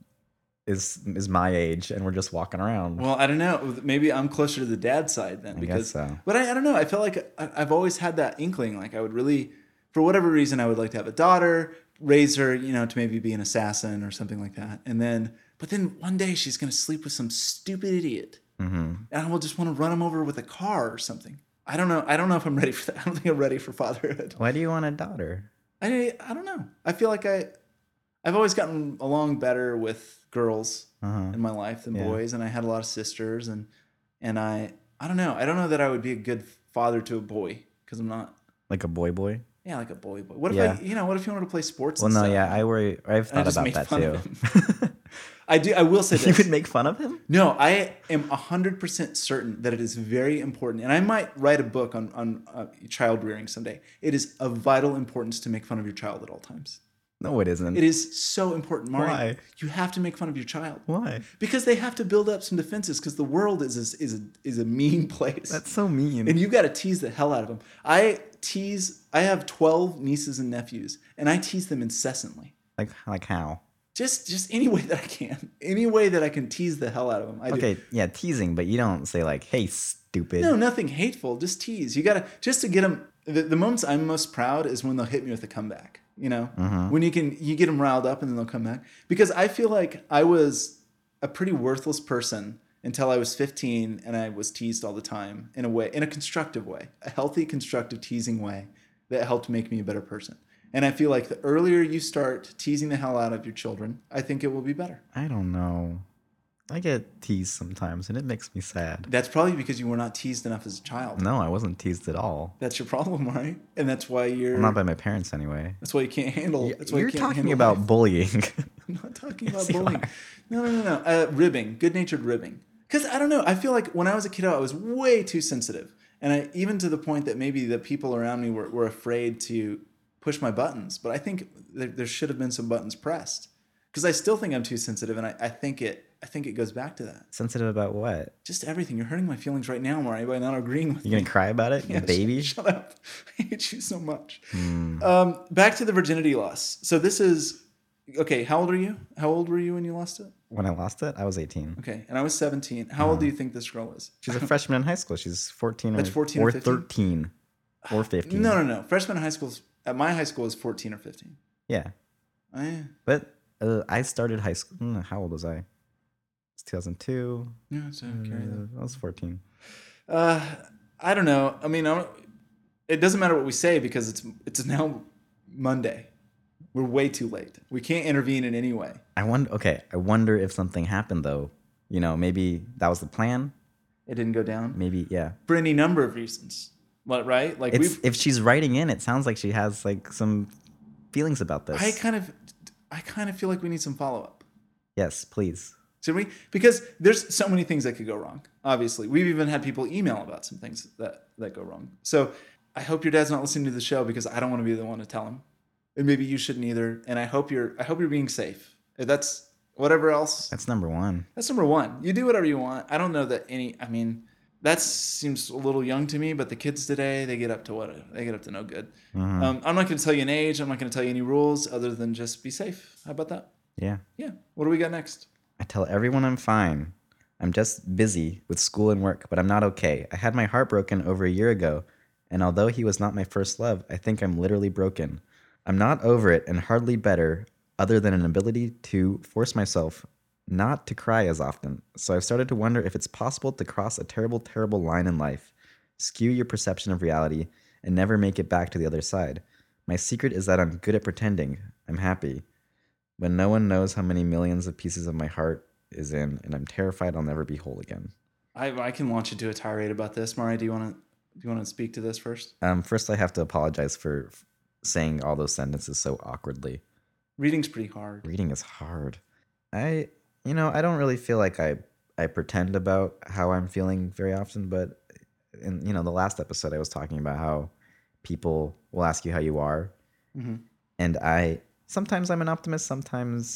is is my age, and we're just walking around. Well, I don't know. Maybe I'm closer to the dad side then. I Because, guess so. But I, I don't know. I feel like I, I've always had that inkling. Like I would really, for whatever reason, I would like to have a daughter, raise her, you know, to maybe be an assassin or something like that. And then, but then one day she's going to sleep with some stupid idiot. Mm-hmm. And I will just want to run him over with a car or something. I don't know. I don't know if I'm ready for that. I don't think I'm ready for fatherhood. Why do you want a daughter? I, I don't know. I feel like I, I've always gotten along better with girls Uh-huh. in my life than Yeah. boys, and I had a lot of sisters, and and I I don't know. I don't know that I would be a good father to a boy because I'm not. Like a boy boy? Yeah, like a boy boy. What if Yeah. I, you know, what if you wanted to play sports? Well, and no, stuff? yeah, I worry. I've And I thought just about made that fun too. of him. I do. I will say You this. would make fun of him? No, I am one hundred percent certain that it is very important, and I might write a book on, on uh, child rearing someday. It is of vital importance to make fun of your child at all times. No, it isn't. It is so important, Mari. Why? You have to make fun of your child. Why? Because they have to build up some defenses because the world is, is, is, a, is a mean place. That's so mean. And you got to tease the hell out of them. I tease, I have twelve nieces and nephews, and I tease them incessantly. like, like how? Just just any way that I can. Any way that I can tease the hell out of them. I do. Okay, yeah, teasing, but you don't say like, "Hey, stupid." No, nothing hateful. Just tease. You got to, just to get them, the, the moments I'm most proud is when they'll hit me with a comeback. You know, Mhm. when you can, you get them riled up and then they'll come back. Because I feel like I was a pretty worthless person until I was fifteen and I was teased all the time in a way, in a constructive way, a healthy, constructive teasing way that helped make me a better person. And I feel like the earlier you start teasing the hell out of your children, I think it will be better. I don't know. I get teased sometimes, and it makes me sad. That's probably because you were not teased enough as a child. No, I wasn't teased at all. That's your problem, right? And that's why you're. Well, not by my parents anyway. That's why you can't handle. That's why You're you can't talking handle about life. bullying. I'm not talking about Yes, you bullying. are. No, no, no, no. Uh, ribbing, good-natured ribbing. Because I don't know. I feel like when I was a kid, I was way too sensitive, and I even to the point that maybe the people around me were, were afraid to push my buttons. But I think there, there should have been some buttons pressed. Because I still think I'm too sensitive, and I, I think it. I think it goes back to that. Sensitive about what? Just everything. You're hurting my feelings right now, Mari, by not agreeing with You me. gonna cry about it, Yeah, you baby? Shut, shut up. I hate you so much. Hmm. Um, back to the virginity loss. So this is okay. How old are you? How old were you when you lost it? When I lost it, I was eighteen. Okay, and I was seventeen. How old do you think this girl is? She's a freshman in high school. She's fourteen or, That's fourteen or or fifteen? thirteen or fifteen. No, no, no. Freshman in high school. At my high school is fourteen or fifteen. Yeah, Oh, yeah. but uh, I started high school. mm, How old was I? It's two thousand two. Yeah, so carry that. I was fourteen. Uh, I don't know. I mean, I don't, it doesn't matter what we say because it's it's now Monday. We're way too late. We can't intervene in any way. I wonder. Okay, I wonder if something happened though. You know, maybe that was the plan. It didn't go down Maybe, yeah. for any number of reasons. What, right? Like It's we've. if she's writing in, it sounds like she has like some feelings about this. I kind of, I kind of feel like we need some follow up. Yes, please. Should we? Because there's so many things that could go wrong. Obviously, we've even had people email about some things that that go wrong. So I hope your dad's not listening to the show because I don't want to be the one to tell him, and maybe you shouldn't either. And I hope you're I hope you're being safe. If that's whatever else. That's number one. That's number one. You do whatever you want. I don't know that any. I mean, that seems a little young to me. But the kids today, they get up to what? They get up to no good. Mhm. Um, I'm not going to tell you an age. I'm not going to tell you any rules other than just be safe. How about that? Yeah. Yeah. What do we got next? I tell everyone I'm fine. I'm just busy with school and work, but I'm not okay. I had my heart broken over a year ago, and although he was not my first love, I think I'm literally broken. I'm not over it and hardly better, other than an ability to force myself not to cry as often. So I've started to wonder if it's possible to cross a terrible, terrible line in life, skew your perception of reality, and never make it back to the other side. My secret is that I'm good at pretending. I'm happy. But no one knows how many millions of pieces of my heart is in, and I'm terrified I'll never be whole again. I, I can launch into a tirade about this. Mari, do you want to do you want to speak to this first? Um, first, I have to apologize for f- saying all those sentences so awkwardly. Reading's pretty hard. Reading is hard. I, you know, I don't really feel like I, I pretend about how I'm feeling very often, but in, you know, the last episode I was talking about how people will ask you how you are. Mhm. And I, sometimes I'm an optimist, sometimes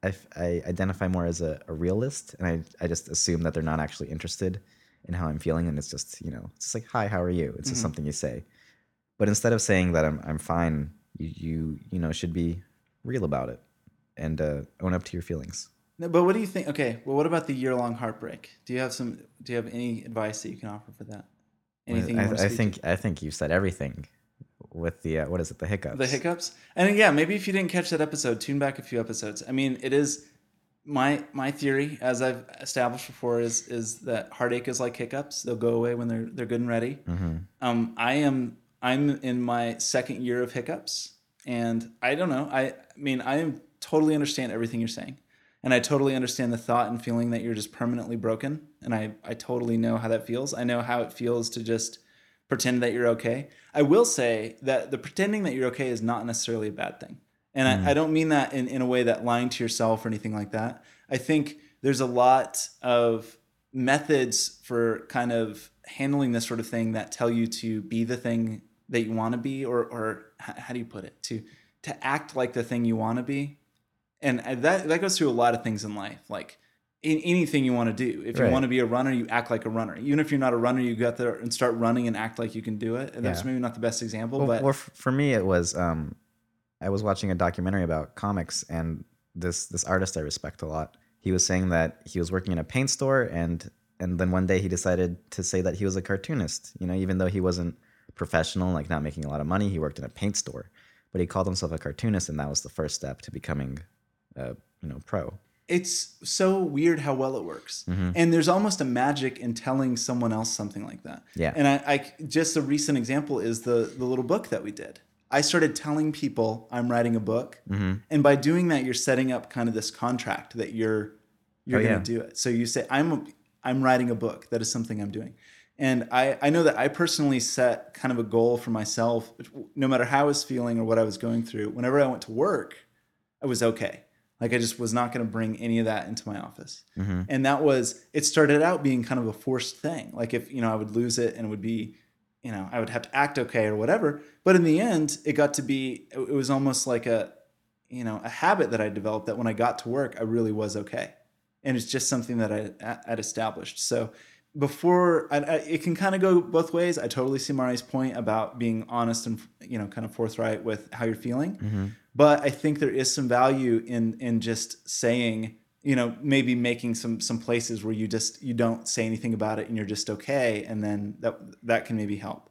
I, f- I identify more as a, a realist, and I, I just assume that they're not actually interested in how I'm feeling, and it's just, you know, it's just like, hi, how are you? It's just something you say. But instead of saying that I'm I'm fine, you you you know should be real about it and uh, own up to your feelings. No, but what do you think? Okay, well, what about the year-long heartbreak? Do you have some? Do you have any advice that you can offer for that? Anything I, you want to I speak think to? I think you said everything with the uh, what is it, the hiccups? The hiccups? And yeah, maybe if you didn't catch that episode, tune back a few episodes. I mean, it is my my theory, as I've established before, is is that heartache is like hiccups. They'll go away when they're they're good and ready. Mm-hmm. Um, I am I'm in my second year of hiccups, and I don't know. I, I mean, I am totally understand everything you're saying, and I totally understand the thought and feeling that you're just permanently broken, and I I totally know how that feels. I know how it feels to just pretend that you're okay. I will say that the pretending that you're okay is not necessarily a bad thing. And I, I don't mean that in, in a way that lying to yourself or anything like that. I think there's a lot of methods for kind of handling this sort of thing that tell you to be the thing that you want to be, or, or h- how do you put it? To, to act like the thing you want to be. And that, that goes through a lot of things in life. Like, in anything you want to do. If you Right. want to be a runner, you act like a runner. Even if you're not a runner, you go out there and start running and act like you can do it. And that's Yeah. maybe not the best example, Well, but well, f- for me, it was um, I was watching a documentary about comics, and this this artist I respect a lot. He was saying that he was working in a paint store, and and then one day he decided to say that he was a cartoonist. You know, even though he wasn't professional, like not making a lot of money, he worked in a paint store, but he called himself a cartoonist, and that was the first step to becoming, a, you know, pro. it's so weird how well it works. And there's almost a magic in telling someone else something like that. Yeah. And I, I just a recent example is the the little book that we did. I started telling people I'm writing a book, and by doing that, you're setting up kind of this contract that you're you're Oh, going yeah. to do it. So you say I'm I'm writing a book. That is something I'm doing. And I, I know that I personally set kind of a goal for myself, no matter how I was feeling or what I was going through. Whenever I went to work, I was okay. Like I just was not going to bring any of that into my office. And that was, it started out being kind of a forced thing. Like if, you know, I would lose it and it would be, you know, I would have to act okay or whatever. But in the end, it got to be, it was almost like a, you know, a habit that I developed that when I got to work, I really was okay. And it's just something that I had established. So before, I, I, it can kind of go both ways. I totally see Mari's point about being honest and, you know, kind of forthright with how you're feeling. But I think there is some value in in just saying, you know, maybe making some some places where you just you don't say anything about it and you're just okay, and then that that can maybe help.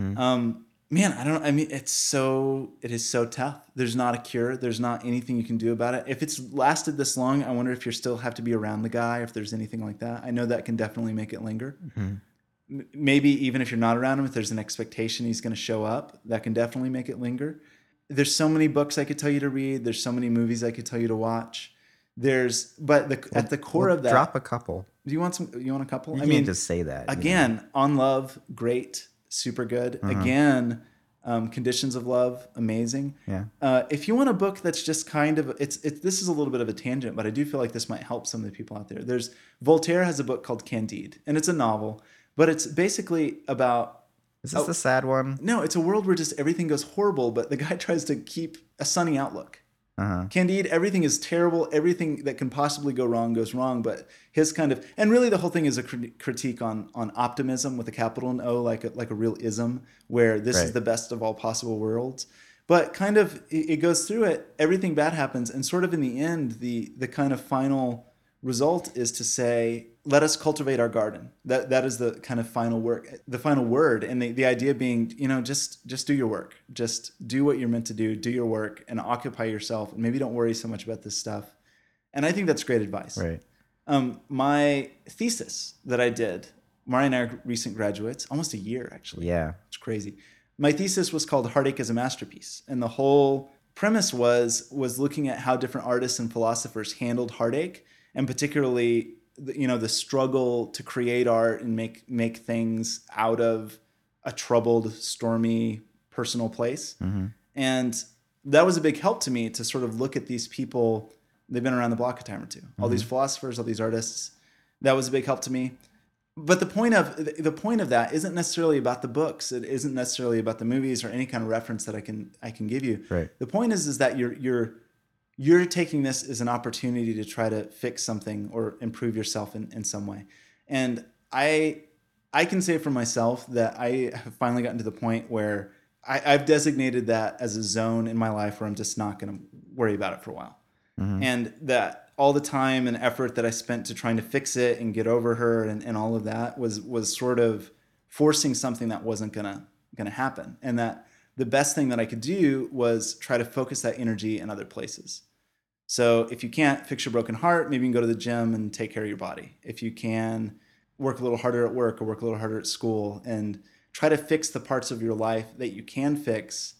Um, man, I don't. I mean, it's so it is so tough. There's not a cure. There's not anything you can do about it. If it's lasted this long, I wonder if you still have to be around the guy. If there's anything like that, I know that can definitely make it linger. M- Maybe even if you're not around him, if there's an expectation he's going to show up, that can definitely make it linger. There's so many books I could tell you to read. There's so many movies I could tell you to watch. There's, but the, at the core Well, of that, drop a couple. do you want some? You want a couple? You I can't mean, just say that. you know? again, On Love, great, super good. Again, um, Conditions of Love, amazing. Yeah. Uh, if you want a book that's just kind of, it's, it's this is a little bit of a tangent, but I do feel like this might help some of the people out there. There's Voltaire has a book called Candide, and it's a novel, but it's basically about. Is this Oh. the sad one? No, it's a world where just everything goes horrible, but the guy tries to keep a sunny outlook. Uh-huh. Candide, everything is terrible. Everything that can possibly go wrong goes wrong. But his kind of, and really the whole thing is a crit- critique on on optimism with a capital N O, like a, like a real ism, where this is Right. the best of all possible worlds. But kind of, it, it goes through it. Everything bad happens, and sort of in the end, the the kind of final result is to say, let us cultivate our garden. That that is the kind of final work, the final word, and the, the idea being, you know, just just do your work, just do what you're meant to do, do your work, and occupy yourself, and maybe don't worry so much about this stuff. And I think that's great advice. Right. Um, my thesis that I did, Mari and I are recent graduates, almost a year actually. Yeah. It's crazy. My thesis was called Heartache as a Masterpiece, and the whole premise was was looking at how different artists and philosophers handled heartache, and particularly, the- you know, the struggle to create art and make make things out of a troubled, stormy, personal place. And that was a big help to me to sort of look at these people. They've been around the block a time or two. All these philosophers, all these artists. That was a big help to me. But the point of the point of that isn't necessarily about the books. It isn't necessarily about the movies or any kind of reference that I can I can give you. Right. The point is is that you're you're you're taking this as an opportunity to try to fix something or improve yourself in, in some way. And I I can say for myself that I have finally gotten to the point where I, I've designated that as a zone in my life where I'm just not going to worry about it for a while. Mm-hmm. And that all the time and effort that I spent to trying to fix it and get over her and, and all of that was was sort of forcing something that wasn't gonna gonna happen. And that the best thing that I could do was try to focus that energy in other places. So if you can't fix your broken heart, maybe you can go to the gym and take care of your body. If you can work a little harder at work or work a little harder at school and try to fix the parts of your life that you can fix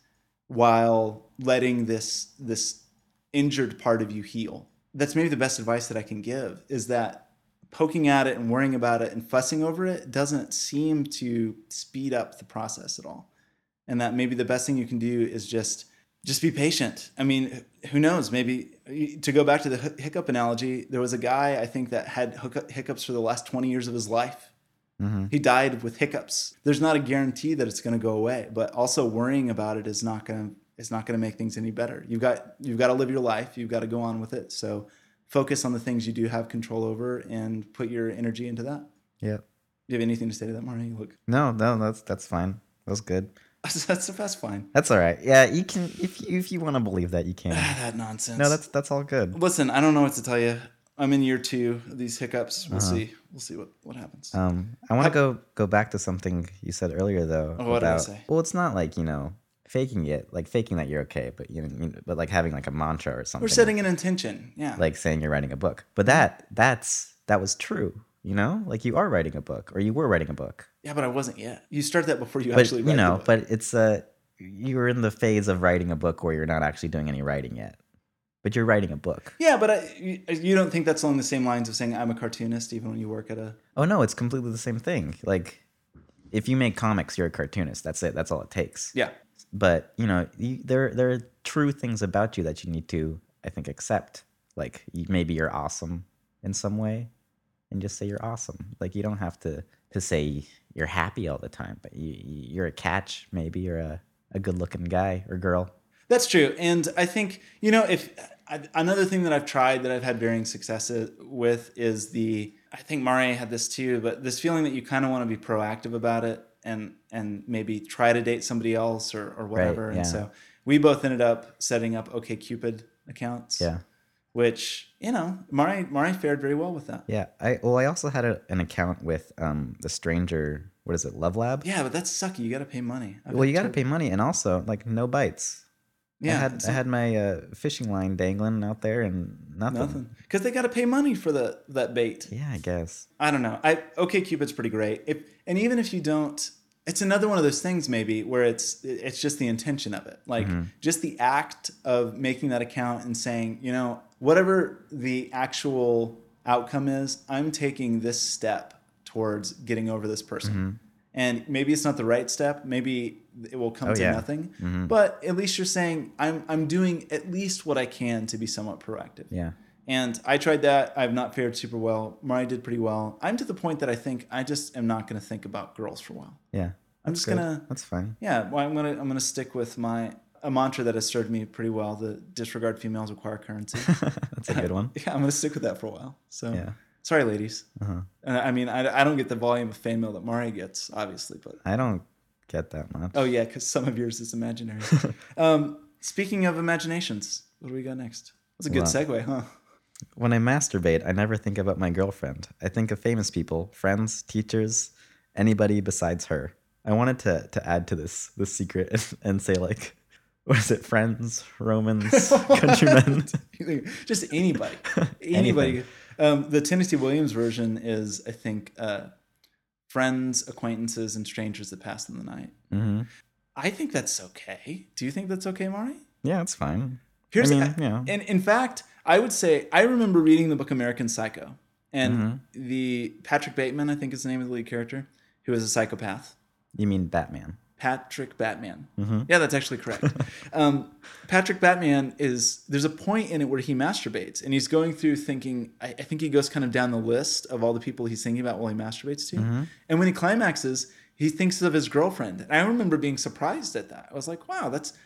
while letting this this injured part of you heal. That's maybe the best advice that I can give, is that poking at it and worrying about it and fussing over it doesn't seem to speed up the process at all. And that maybe the best thing you can do is just just be patient. I mean, who knows? Maybe to go back to the hiccup analogy, there was a guy, I think, that had hiccups for the last twenty years of his life. Mm-hmm. He died with hiccups. There's not a guarantee that it's going to go away, but also worrying about it is not going to is not going to make things any better. You've got you've got to live your life. You've got to go on with it. So focus on the things you do have control over and put your energy into that. Yeah. Do you have anything to say to that, Marty? Look. No, no, that's that's fine. That was good. That's that's fine. That's all right. Yeah, you can if you, if you want to believe that, you can. that nonsense. No, that's that's all good. Listen, I don't know what to tell you. I'm in year two of these hiccups. We'll uh-huh. see. We'll see what, what happens. Um, I want to go go back to something you said earlier, though. Oh, what about, did I say? Well, it's not like, you know, faking it, like faking that you're okay, but you know, you know, but like having like a mantra or something. We're setting an intention. Yeah. Like saying you're writing a book, but that that's that was true. You know, like you are writing a book, or you were writing a book. Yeah, but I wasn't yet. You start that before you but, actually write you know, the book. But it's uh you're in the phase of writing a book where you're not actually doing any writing yet, but you're writing a book. Yeah, but I, you, you don't think that's along the same lines of saying I'm a cartoonist, even when you work at a. Oh no, it's completely the same thing. Like, if you make comics, you're a cartoonist. That's it. That's all it takes. Yeah. But you know, you, there there are true things about you that you need to, I think, accept. Like you, maybe you're awesome in some way, and just say you're awesome. Like you don't have to to say you're happy all the time, but you you're a catch. Maybe you're a a good-looking guy or girl. That's true. And I think, you know, if I, another thing that I've tried that I've had varying success with is the, I think Mari had this too, but this feeling that you kind of want to be proactive about it and and maybe try to date somebody else or, or whatever. Right, yeah. And so we both ended up setting up OkCupid accounts. Yeah. Which, you know, Mari, Mari fared very well with that. Yeah. I Well, I also had a, an account with um the stranger, what is it, Love Lab? Yeah, but that's sucky. You got to pay money. I've well, you got to to... pay money, and also, like, no bites. Yeah, I had I had my uh, fishing line dangling out there and nothing. Nothing, because they got to pay money for the that bait. Yeah, I guess. I don't know. I OkCupid's pretty great. If and even if you don't, it's another one of those things maybe where it's it's just the intention of it, like mm-hmm. just the act of making that account and saying, you know, whatever the actual outcome is, I'm taking this step towards getting over this person. Mm-hmm. And maybe it's not the right step. Maybe it will come oh, to yeah. nothing. Mm-hmm. But at least you're saying, I'm I'm doing at least what I can to be somewhat proactive. Yeah. And I tried that. I've not fared super well. Mari did pretty well. I'm to the point that I think I just am not going to think about girls for a while. Yeah. I'm just good. gonna. That's fine. Yeah. Well, I'm gonna I'm gonna stick with my a mantra that has served me pretty well: the disregard females, acquire currency. That's a good one. Yeah, I'm gonna stick with that for a while. So. Yeah. Sorry, ladies. Uh-huh. I mean, I, I don't get the volume of fan mail that Mari gets, obviously, but I don't get that much. Oh yeah, because some of yours is imaginary. um, speaking of imaginations, what do we got next? That's a good well, segue, huh? When I masturbate, I never think about my girlfriend. I think of famous people, friends, teachers, anybody besides her. I wanted to to add to this this secret and, and say like, what is it? Friends, Romans, countrymen, just anybody, anybody. Um, the Tennessee Williams version is, I think, uh, friends, acquaintances, and strangers that pass in the night. Mm-hmm. I think that's okay. Do you think that's okay, Mari? Yeah, it's fine. Here's, I mean, yeah. And in fact, I would say I remember reading the book American Psycho, and mm-hmm. the Patrick Bateman, I think is the name of the lead character, who is a psychopath. You mean Batman? Patrick Batman. Mm-hmm. Yeah, that's actually correct. um, Patrick Batman is, there's a point in it where he masturbates and he's going through thinking, I, I think he goes kind of down the list of all the people he's thinking about while he masturbates to. Mm-hmm. And when he climaxes, he thinks of his girlfriend. And I remember being surprised at that. I was like, wow, that's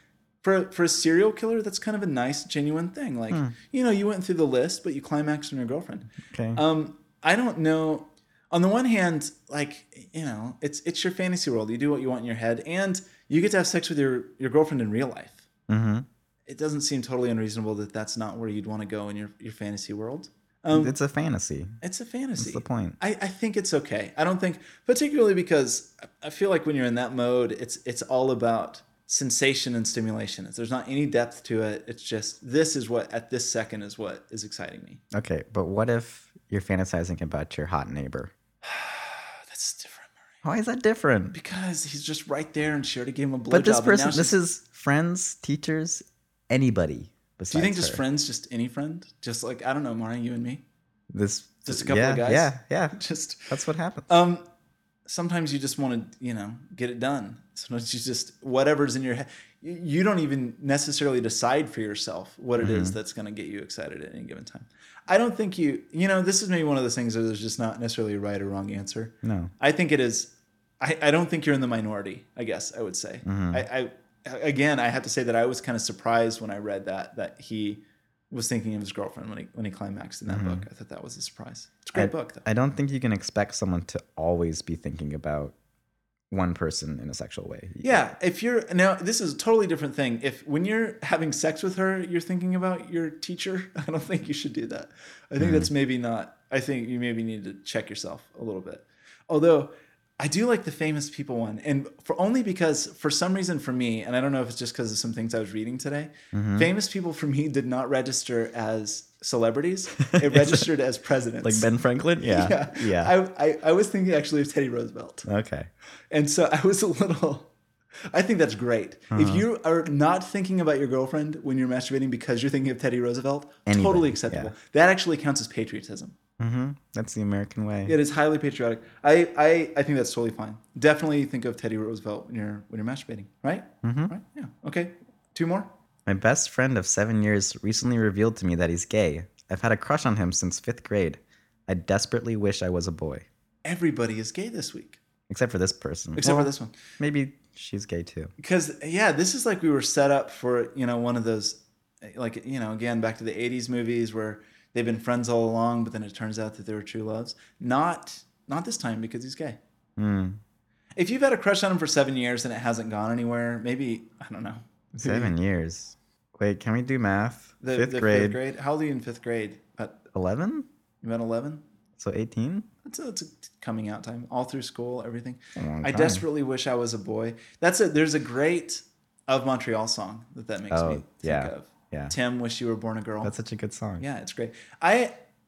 for for a serial killer, that's kind of a nice, genuine thing. Like, Hmm. you know, you went through the list, but you climaxed on your girlfriend. Okay. Um, I don't know. On the one hand, like, you know, it's it's your fantasy world. You do what you want in your head, and you get to have sex with your your girlfriend in real life. mm-hmm. It doesn't seem totally unreasonable that that's not where you'd want to go in your your fantasy world. Um, It's a fantasy. it's a fantasy. What's the point? I, I think it's okay. I don't think, particularly because I feel like when you're in that mode, it's it's all about sensation and stimulation. There's not any depth to it. It's just this is what at this second is what is exciting me. Okay, but what if you're fantasizing about your hot neighbor? That's different, Murray. Why is that different? Because he's just right there, and she already gave him a blowjob. But this and now person, this she's- is friends, teachers, anybody. Besides Do you think just her. friends, just any friend, just like I don't know, Mari, you and me, This just a couple yeah, of guys? Yeah, yeah. Just That's what happens. um. Sometimes you just want to, you know, get it done. Sometimes you just whatever's in your head. You you don't even necessarily decide for yourself what it is that's going to get you excited at any given time. I don't think you, you know, this is maybe one of those things where there's just not necessarily a right or wrong answer. No. I think it is. I, I don't think you're in the minority, I guess I would say. I, I again, I have to say that I was kind of surprised when I read that that he was thinking of his girlfriend when he when he climaxed in that book. I thought that was a surprise. It's a great I, book, though. I don't think you can expect someone to always be thinking about one person in a sexual way. Yeah, if you're now, this is a totally different thing. If when you're having sex with her, you're thinking about your teacher, I don't think you should do that. I think that's maybe not. I think you maybe need to check yourself a little bit. Although I do like the famous people one, and for only because for some reason for me, and I don't know if it's just because of some things I was reading today, famous people for me did not register as celebrities. It registered as presidents. Like Ben Franklin? Yeah. Yeah, Yeah. I, I I was thinking actually of Teddy Roosevelt. Okay. And so I was a little, I think that's great. If you are not thinking about your girlfriend when you're masturbating because you're thinking of Teddy Roosevelt, Anybody, totally acceptable. yeah. That actually counts as patriotism. Mm-hmm. That's the American way. It is highly patriotic. I, I, I think that's totally fine. Definitely think of Teddy Roosevelt when you're when you're masturbating, right? Mm-hmm. Right? Yeah. Okay. Two more. My best friend of seven years recently revealed to me that he's gay. I've had a crush on him since fifth grade. I desperately wish I was a boy. Everybody is gay this week, Except for this person. except Well, for this one. Maybe she's gay too. Because yeah, this is like we were set up for, you know, one of those, like, you know, again back to the eighties movies where they've been friends all along, but then it turns out that they were true loves. Not not this time because he's gay. Mm. If you've had a crush on him for seven years and it hasn't gone anywhere, maybe I don't know. Seven years. Wait, can we do math? The, fifth the grade. Fifth grade. How old are you in fifth grade? About, eleven? you about eleven? So eighteen? That's a, that's a coming out time. All through school, everything. A long I time. desperately wish I was a boy. That's a there's a great Of Montreal song that that makes Oh, me think yeah. of. Yeah. Tim, wish you were born a girl. That's such a good song. Yeah, it's great. I,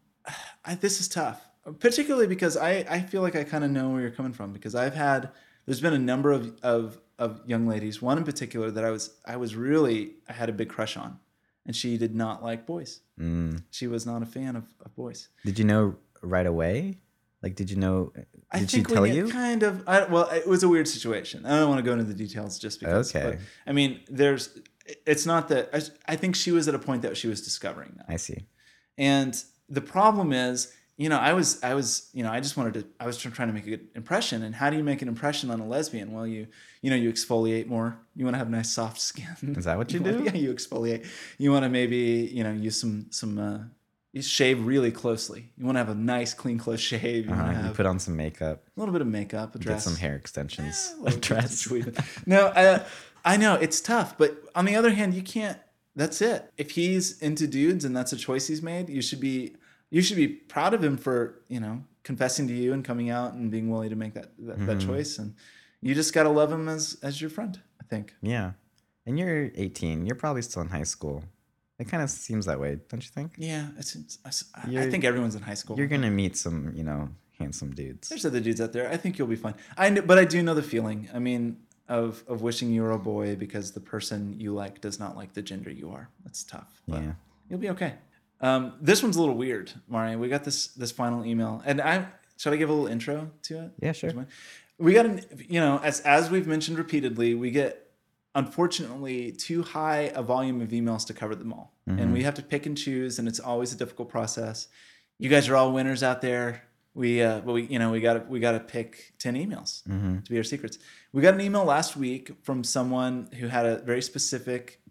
I this is tough, particularly because I, I feel like I kind of know where you're coming from because I've had there's been a number of, of of young ladies, one in particular that I was I was really I had a big crush on, and she did not like boys. Mm. She was not a fan of, of boys. Did you know right away? Like, did you know? Did I she think tell we you? kind of I, well, it was a weird situation. I don't want to go into the details just because. Okay. But, I mean, there's it's not that I, I think she was at a point that she was discovering that. I see. And the problem is, you know, I was, I was, you know, I just wanted to, I was trying to make a good impression. And how do you make an impression on a lesbian? Well, you, you know, you exfoliate more. You want to have nice, soft skin. Is that what you wanna- do? Yeah, you exfoliate. You want to maybe, you know, use some, some, uh, you shave really closely. You want to have a nice, clean, close shave. You Uh-huh. want to You have put on some makeup, a little bit of makeup, a get dress. some hair extensions, Yeah, a a little dress. tweed. No, uh, I know it's tough, but on the other hand, you can't. That's it. If he's into dudes and that's a choice he's made, you should be you should be proud of him for, you know, confessing to you and coming out and being willing to make that that, that Mm-hmm. choice. And you just gotta love him as as your friend, I think. Yeah. And you're eighteen. You're probably still in high school. It kind of seems that way, don't you think? Yeah, it's, it's, it's I You're- think everyone's in high school. You're gonna meet some, you know, handsome dudes. There's other dudes out there. I think you'll be fine. I kn- but I do know the feeling. I mean, of of wishing you were a boy because the person you like does not like the gender you are. That's tough. But Yeah. you'll be okay. Um, this one's a little weird, Mari. We got this this final email, and I should I give a little intro to it? Yeah, sure. We got an you know as as we've mentioned repeatedly, we get unfortunately too high a volume of emails to cover them all, and we have to pick and choose, and it's always a difficult process. You guys are all winners out there. We uh, but we you know we got to we got to pick ten emails to be our secrets. We got an email last week from someone who had a very specific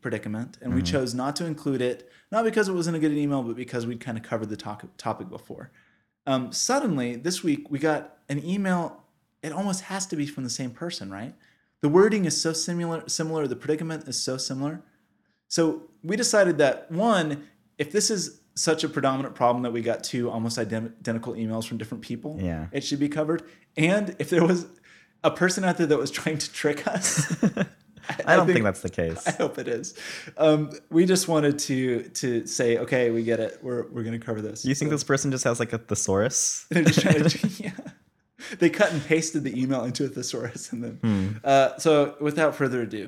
predicament, and we chose not to include it, not because it wasn't a good email, but because we'd kind of covered the to- topic before. Um, suddenly, this week, we got an email. It almost has to be from the same person, right? The wording is so similar, similar. The predicament is so similar. So we decided that, one, if this is such a predominant problem that we got two almost ident- identical emails from different people, Yeah. it should be covered. And if there was a person out there that was trying to trick us, I, I don't think, think that's the case. I hope it is. Um, we just wanted to to say, okay, we get it. We're we're going to cover this. You think So this person just has like a thesaurus? they're just trying to, yeah. They cut and pasted the email into a thesaurus, and then. Hmm. Uh, so without further ado,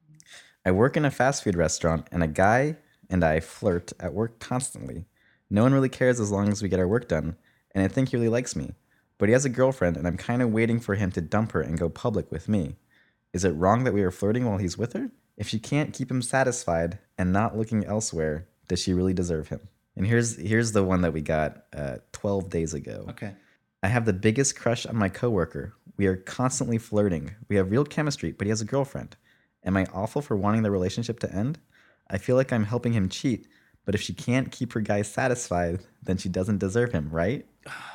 I work in a fast food restaurant, and a guy and I flirt at work constantly. No one really cares as long as we get our work done, and I think he really likes me. But he has a girlfriend, and I'm kind of waiting for him to dump her and go public with me. Is it wrong that we are flirting while he's with her? If she can't keep him satisfied and not looking elsewhere, does she really deserve him? And here's here's the one that we got uh, twelve days ago. okay. I have the biggest crush on my coworker. We are constantly flirting. We have real chemistry, but he has a girlfriend. Am I awful for wanting the relationship to end? I feel like I'm helping him cheat, but if she can't keep her guy satisfied, then she doesn't deserve him, right?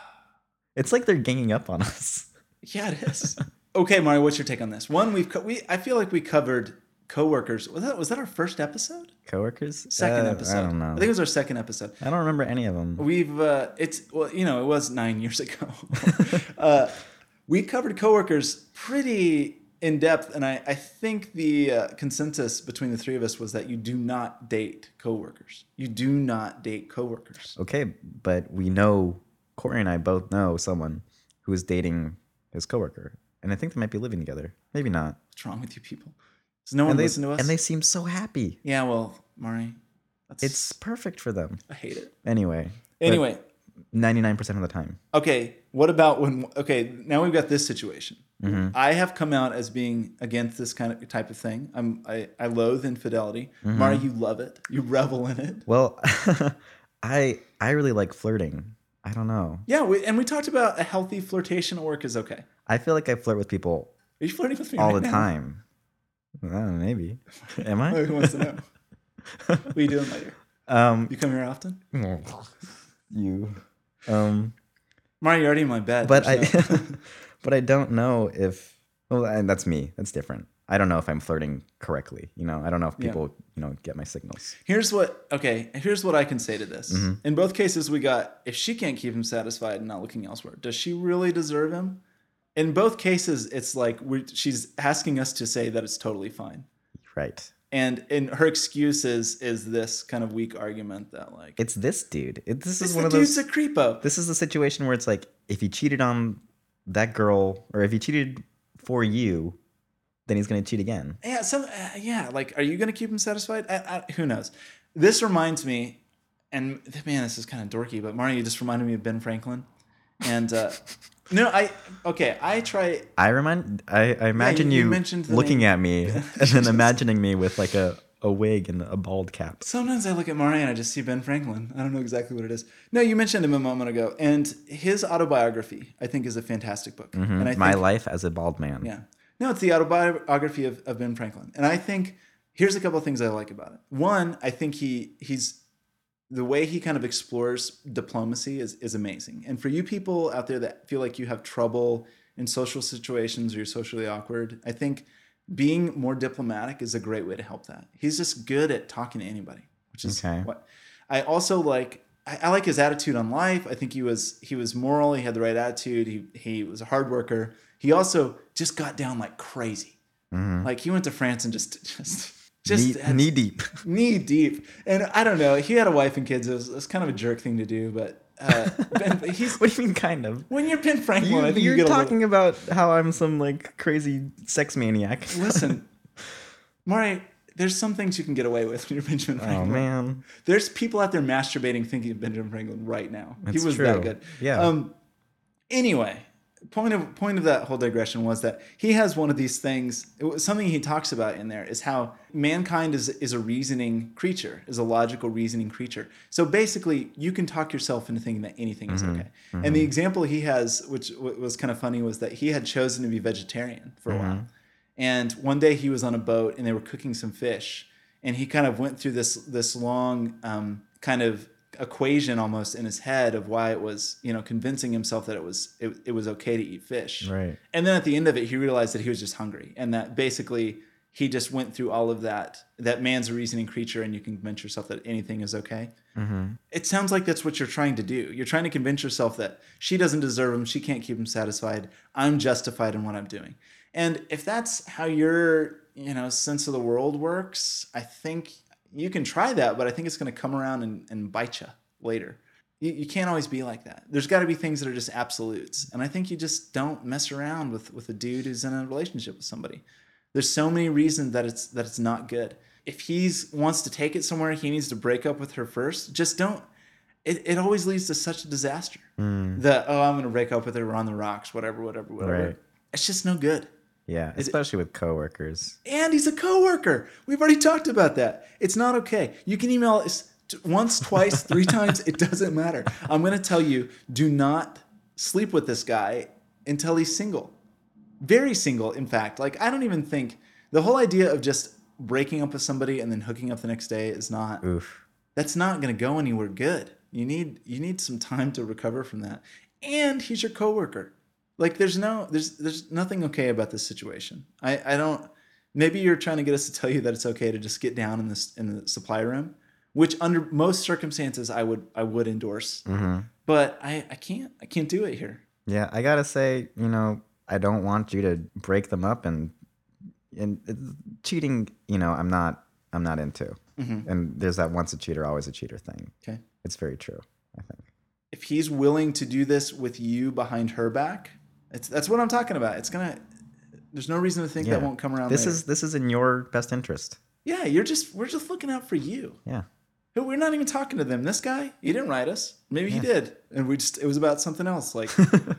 It's like they're ganging up on us. Yeah, it is. Okay, Mario, what's your take on this? One, we've co- we I feel like we covered coworkers. Was that was that our first episode? Coworkers? Second Uh, episode. I don't know. I think it was our second episode. I don't remember any of them. We've uh, it's well, you know, it was nine years ago. uh, we covered coworkers pretty in depth, and I I think the uh, consensus between the three of us was that you do not date coworkers. You do not date coworkers. Okay, but we know, Corey and I both know someone who is dating his coworker, and I think they might be living together. Maybe not. What's wrong with you people? Does no one And they, listen to us? and they seem so happy. yeah, well, Mari, that's It's perfect for them. I hate it. Anyway. Anyway. ninety-nine percent of the time. Okay, what about when? Okay, now we've got this situation. I have come out as being against this kind of type of thing. I'm I, I loathe infidelity. Mari, you love it. You revel in it. Well, I I really like flirting. I don't know. Yeah, we, and we talked about a healthy flirtation at work is okay. I feel like I flirt with people Are you flirting with me all right the now? time. I don't know, maybe. Am I? Who wants to know? What are you doing later? Um, You come here often? you. Um, Mari, you're already in my bed. but I, There's no- but I don't know if. Well, and that's me. That's different. I don't know if I'm flirting correctly. You know, I don't know if Yeah. people, you know, get my signals. Here's what okay, here's what I can say to this. In both cases we got if she can't keep him satisfied and not looking elsewhere, does she really deserve him? In both cases it's like we're, she's asking us to say that it's totally fine. Right. And and her excuse is is this kind of weak argument that like It's this dude. It, this this is one the of those. dude's a creepo. This is the situation where it's like, if he cheated on that girl, or if he cheated for you, then he's going to cheat again. Yeah, some uh, yeah, like are you going to keep him satisfied? I, I, who knows. This reminds me and man, this is kind of dorky, but Marnie, you just reminded me of Ben Franklin. And uh no, I okay, I try I remind, I, I imagine you you, mentioned the looking name. at me and then imagining me with like a, a wig and a bald cap. Sometimes I look at Mari and I just see Ben Franklin. I don't know exactly what it is. No, you mentioned him a moment ago, and his autobiography, I think, is a fantastic book. And I think, My life as a bald man. yeah, no, it's the autobiography of, of Ben Franklin, and I think here's a couple of things I like about it. One, I think he he's the way he kind of explores diplomacy is is amazing. And for you people out there that feel like you have trouble in social situations or you're socially awkward, I think being more diplomatic is a great way to help that. He's just good at talking to anybody, which is Okay. what I also like. I, I like his attitude on life. I think he was he was moral. He had the right attitude. He he was a hard worker. He also just got down like crazy. Like he went to France and just just just Knee, had- knee deep. knee deep. And I don't know. He had a wife and kids. It was, it was kind of a jerk thing to do, but uh, Ben, he's What do you mean, kind of? when you're Ben Franklin, You, I think you you're get a talking about how I'm some like crazy sex maniac. little, listen, Mari. There's some things you can get away with when you're Benjamin Oh Franklin. man. There's people out there masturbating thinking of Benjamin Franklin right now. That's he was true. that good. Yeah. Um. Anyway, point of point of that whole digression was that he has one of these things. It was something he talks about in there is how mankind is is a reasoning creature, is a logical reasoning creature. So basically, you can talk yourself into thinking that anything is okay. And the example he has, which w- was kind of funny, was that he had chosen to be vegetarian for a while. And one day he was on a boat and they were cooking some fish. and he kind of went through this this long um, kind of equation almost in his head of why it was, you know, convincing himself that it was it, it was okay to eat fish. Right. And then at the end of it, he realized that he was just hungry, and that basically he just went through all of that. That man's a reasoning creature, and you can convince yourself that anything is okay. Mm-hmm. It sounds like that's what you're trying to do. You're trying to convince yourself that she doesn't deserve him. She can't keep him satisfied. I'm justified in what I'm doing. And if that's how your, you know, sense of the world works, I think you can try that, but I think it's going to come around and, and bite you later. You, you can't always be like that. There's got to be things that are just absolutes. And I think you just don't mess around with, with a dude who's in a relationship with somebody. There's so many reasons that it's that it's not good. If he wants to take it somewhere, he needs to break up with her first. Just don't. It, it always leads to such a disaster. Mm. That, oh, I'm going to break up with her. We're on the rocks, whatever, whatever, whatever. Right. It's just no good. Yeah, Is especially with coworkers. And he's a coworker. We've already talked about that. It's not okay. You can email us t- once, twice, three times. It doesn't matter. I'm going to tell you, do not sleep with this guy until he's single. Very single, in fact. Like, I don't even think the whole idea of just breaking up with somebody and then hooking up the next day is not. Oof. That's not going to go anywhere good. You need you need some time to recover from that. And he's your coworker. Like, there's no there's there's nothing okay about this situation. I I don't. Maybe you're trying to get us to tell you that it's okay to just get down in this in the supply room, which under most circumstances I would I would endorse. Mm-hmm. But I I can't I can't do it here. Yeah, I gotta say, you know, I don't want you to break them up, and and it's, cheating, you know, I'm not I'm not into. Mm-hmm. And there's that once a cheater, always a cheater thing. Okay. It's very true, I think. If he's willing to do this with you behind her back, it's that's what I'm talking about. It's gonna. There's no reason to think Yeah. that won't come around. This later. is this is in your best interest. Yeah, you're just we're just looking out for you. Yeah. But we're not even talking to them. This guy, he didn't write us. Maybe he did, and we just it was about something else, like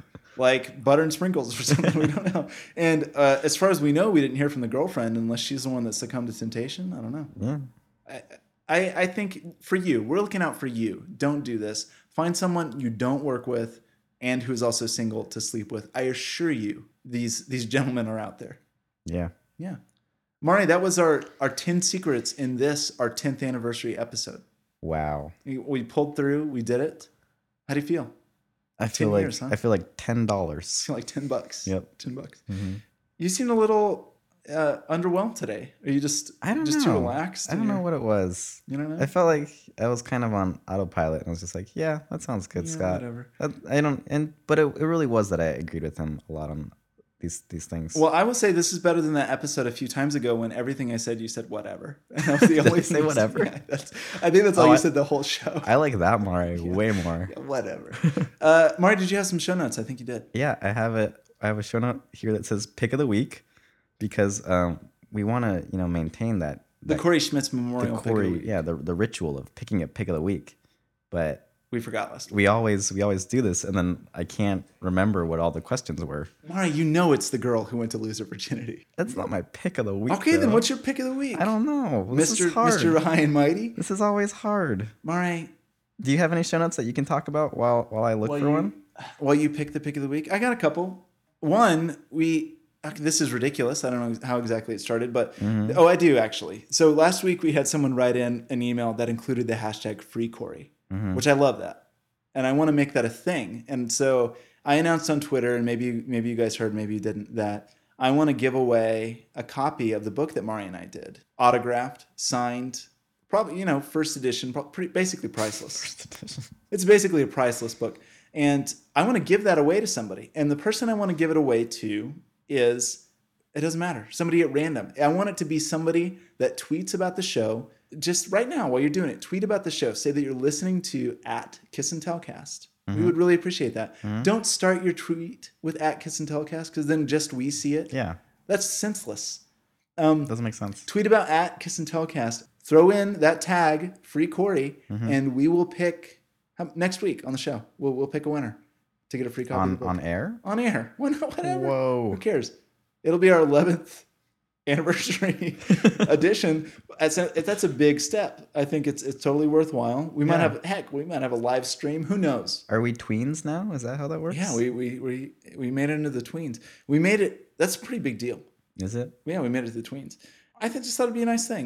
like butter and sprinkles or something. We don't know. And uh, as far as we know, we didn't hear from the girlfriend unless she's the one that succumbed to temptation. I don't know. Yeah. I, I I think for you, we're looking out for you. Don't do this. Find someone you don't work with and who's also single to sleep with. I assure you, these these gentlemen are out there. Yeah. Yeah. Mari, that was our, our ten secrets in this, our tenth anniversary episode. Wow. We, we pulled through. We did it. How do you feel? I feel ten like years, huh? I feel like ten dollars. Feel like ten bucks. Yep. ten bucks. Mm-hmm. You seemed a little uh, underwhelmed today. Are you just I don't just know. too relaxed? I don't and know you're- what it was. You don't know? I felt like I was kind of on autopilot, and I was just like, "Yeah, that sounds good, Yeah, Scott." whatever. That, I don't, and but it, it really was that I agreed with him a lot on these these things. Well, I will say this is better than that episode a few times ago when everything I said, you said whatever. And that was the Did only I say thing- whatever? Yeah, that's, I think that's all Oh, you I- said the whole show. I like that Mari way more. Yeah, whatever. uh, Mari, did you have some show notes? I think you did. Yeah, I have it. I have a show note here that says "Pick of the Week" because um, we want to, you know, maintain that The that, Corey Schmitz the Memorial Pick of the Corey, Week. yeah, the the ritual of picking a pick of the week. But We forgot last week. we always we always do this, and then I can't remember what all the questions were. Mari, you know it's the girl who went to lose her virginity. That's not my pick of the week. Okay, then though. what's your pick of the week? I don't know. This Mister is hard. Mister High and Mighty. This is always hard. Mari, Do you have any show notes that you can talk about while while I look while for you, one? while you pick the pick of the week, I got a couple. One, we this is ridiculous. I don't know how exactly it started, but Mm-hmm. oh, I do actually. So last week we had someone write in an email that included the hashtag Free Corey, Mm-hmm. which I love that, and I want to make that a thing. And so I announced on Twitter, and maybe maybe you guys heard, maybe you didn't, that I want to give away a copy of the book that Mari and I did, autographed, signed, probably you know first edition, pro- pretty, basically priceless. It's basically a priceless book. And I want to give that away to somebody. And the person I want to give it away to is, it doesn't matter, somebody at random. I want it to be somebody that tweets about the show. Just right now, while you're doing it, tweet about the show. Say that you're listening to at Kiss and Tellcast. We would really appreciate that. Don't start your tweet with at Kiss and Tellcast because then just we see it. Yeah, That's senseless. doesn't make sense. Tweet about at Kiss and Tellcast. Throw in that tag, Free Corey, and we will pick um, next week on the show. We'll we'll pick a winner to get a free copy of On the book. on air? On air. Why not? Whatever. Whoa. Who cares? It'll be our eleventh anniversary edition. That's a, that's a big step. I think it's it's totally worthwhile. We might Yeah. have heck, we might have a live stream. Who knows? Are we tweens now? Is that how that works? Yeah, we we we we made it into the tweens. We made it. That's a pretty big deal. Is it? Yeah, we made it to the tweens. I think just thought it'd be a nice thing.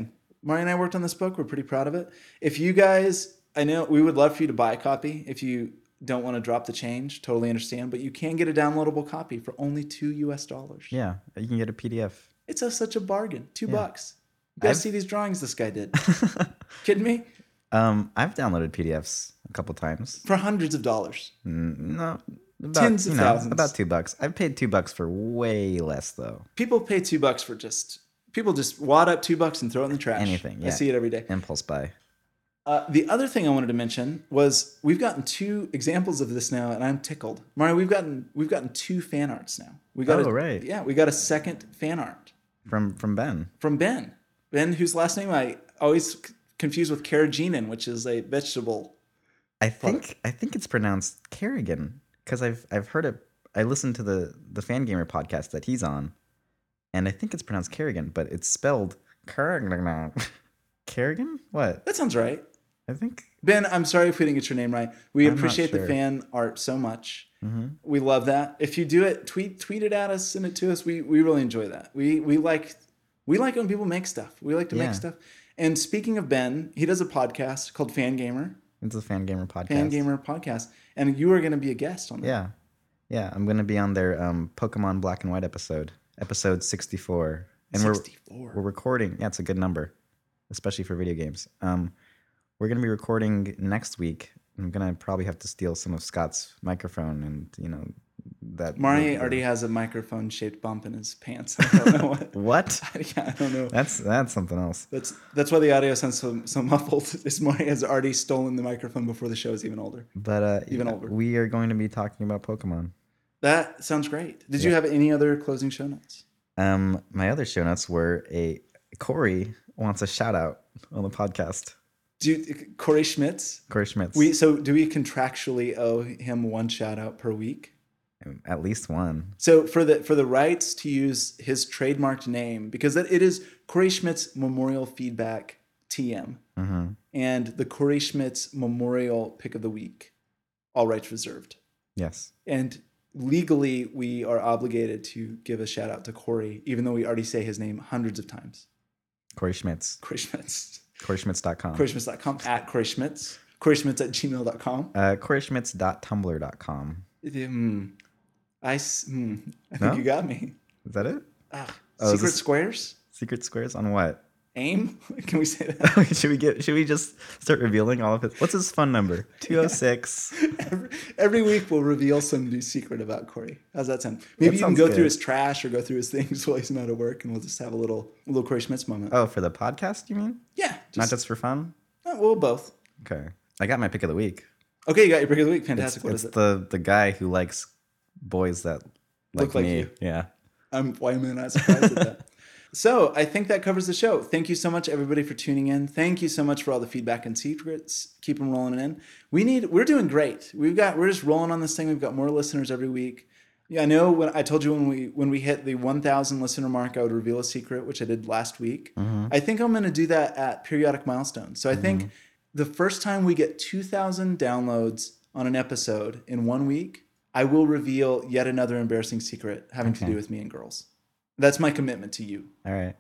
Mari and I worked on this book. We're pretty proud of it. If you guys, I know we would love for you to buy a copy. If you don't want to drop the change, totally understand. But you can get a downloadable copy for only two U S dollars. Yeah, you can get a P D F. It's a, such a bargain. Two Yeah. bucks. You guys I've- see these drawings this guy did. Kidding me? Um, I've downloaded P D Fs a couple times. For hundreds of dollars. Mm, No, about, Tens of you know, thousands. about two bucks. I've paid two bucks for way less though. People pay two bucks for just, people just wad up two bucks and throw it in the trash. Anything, I yeah. see it every day. Impulse buy. Uh, the other thing I wanted to mention was we've gotten two examples of this now, and I'm tickled. Mario, we've gotten we've gotten two fan arts now. We got Oh, a, right. Yeah, we got a second fan art From from Ben. from Ben. Ben, whose last name I always c- confuse with carrageenan, which is a vegetable. I think I think it's pronounced Kerrigan because I've I've heard it. I listened to the the Fangamer podcast that he's on, and I think it's pronounced Kerrigan, but it's spelled Kerrigan. Kerrigan? What? That sounds right. I think. Ben, I'm sorry if we didn't get your name right. We I'm not appreciate the sure. fan art so much. Mm-hmm. We love that. If you do it, tweet tweet it at us, send it to us. We we really enjoy that. We we like we like when people make stuff. We like to Yeah. make stuff. And speaking of Ben, he does a podcast called Fangamer, It's a Fangamer podcast. Fangamer podcast, and you are going to be a guest on that. Yeah, yeah. I'm gonna be on their um, Pokemon Black and White episode, episode sixty-four, and sixty-four. we're we're recording. Yeah, it's a good number, especially for video games. Um, we're gonna be recording next week. I'm gonna probably have to steal some of Scott's microphone, and you know that. Mari the- already has a microphone shaped bump in his pants. I don't know what. What? yeah, I don't know. That's that's something else. That's that's why the audio sounds so, so muffled. Is Mari has already stolen the microphone before the show is even older. But uh, Even yeah, older. we are going to be talking about Pokemon. That sounds great. Did you Yeah. have any other closing show notes? Um, my other show notes were a Corey wants a shout out on the podcast. Do you, Corey Schmitz? Corey Schmitz. We so do we contractually owe him one shout out per week? At least one. So for the for the rights to use his trademarked name, because that it is Corey Schmitz Memorial Feedback T M Mm-hmm. and the Corey Schmitz Memorial Pick of the Week, all rights reserved. Yes. And legally, we are obligated to give a shout out to Corey, even though we already say his name hundreds of times. Corey Schmitz. Corey Schmitz. Corey Schmitz dot com. Corey Schmitz dot com at Corey Schmitz. Corey Schmitz at gmail dot com. Uh, Corey Schmitz dot tumblr dot com. Mm, I, s- mm, I think No? you got me. Is that it? Ah, Oh, is Secret this- Squares? Secret squares on what? AIM? Can we say that? should we get? Should we just start revealing all of his? What's his phone number? Two oh six. every, every week we'll reveal some new secret about Corey. How's that sound? Maybe That you can sounds go good. through his trash or go through his things while he's not at work, and we'll just have a little a little Corey Schmitz moment. Oh, for the podcast, you mean? yeah, Not just for fun? uh, well, both. Okay. I got my pick of the week. Okay, you got your pick of the week. It's, Fantastic. What it's is it? the the guy who likes boys that like Look like me. you. Yeah. I'm why am I not surprised at that? So I think that covers the show. Thank you so much, everybody, for tuning in. Thank you so much for all the feedback and secrets. Keep them rolling in. We need. We're doing great. We've got. We're just rolling on this thing. We've got more listeners every week. Yeah, I know. When I told you when we when we hit the one thousand listener mark, I would reveal a secret, which I did last week. I think I'm going to do that at periodic milestones. So I think the first time we get two thousand downloads on an episode in one week, I will reveal yet another embarrassing secret having to Okay. do with me and girls. That's my commitment to you. All right.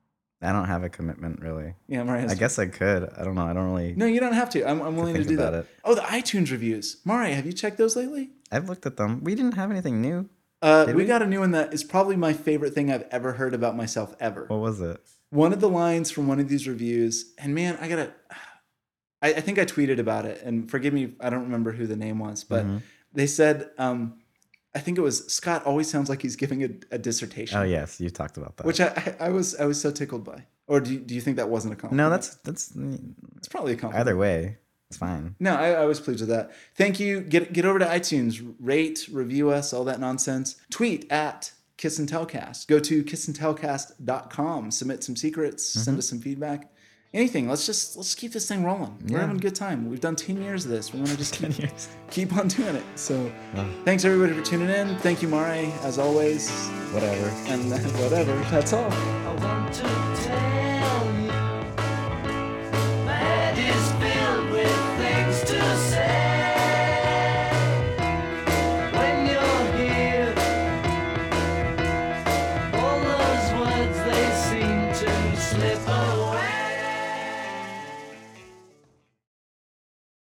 I don't have a commitment really. Yeah, Mariah. I guess I could. I don't know. I don't really. No, you don't have to. I'm, I'm willing to think do about that. it. Oh, the iTunes reviews. Mariah, have you checked those lately? I've looked at them. We didn't have anything new. Uh, Did we we? got a new one that is probably my favorite thing I've ever heard about myself ever. What was it? One of the lines from one of these reviews, and man, I gotta. I, I think I tweeted about it, and forgive me, I don't remember who the name was, but Mhm. they said, um, I think it was Scott. Always sounds like he's giving a, a dissertation. Oh yes, you talked about that. Which I, I, I was I was so tickled by. Or do you, do you think that wasn't a compliment? no, that's that's it's probably a compliment. either way. It's fine. No, I, I was pleased with that. Thank you. Get get over to iTunes, rate, review us, all that nonsense. Tweet at Kiss and Tellcast. Go to kiss and tellcast dot com. Submit some secrets. Send us some feedback. Anything. Let's just let's keep this thing rolling. We're Yeah. having a good time. We've done ten years of this. We're gonna just keep, years. keep on doing it. So Ugh. thanks everybody for tuning in. Thank you, Mari, as always. Whatever. And whatever. That's all. I want to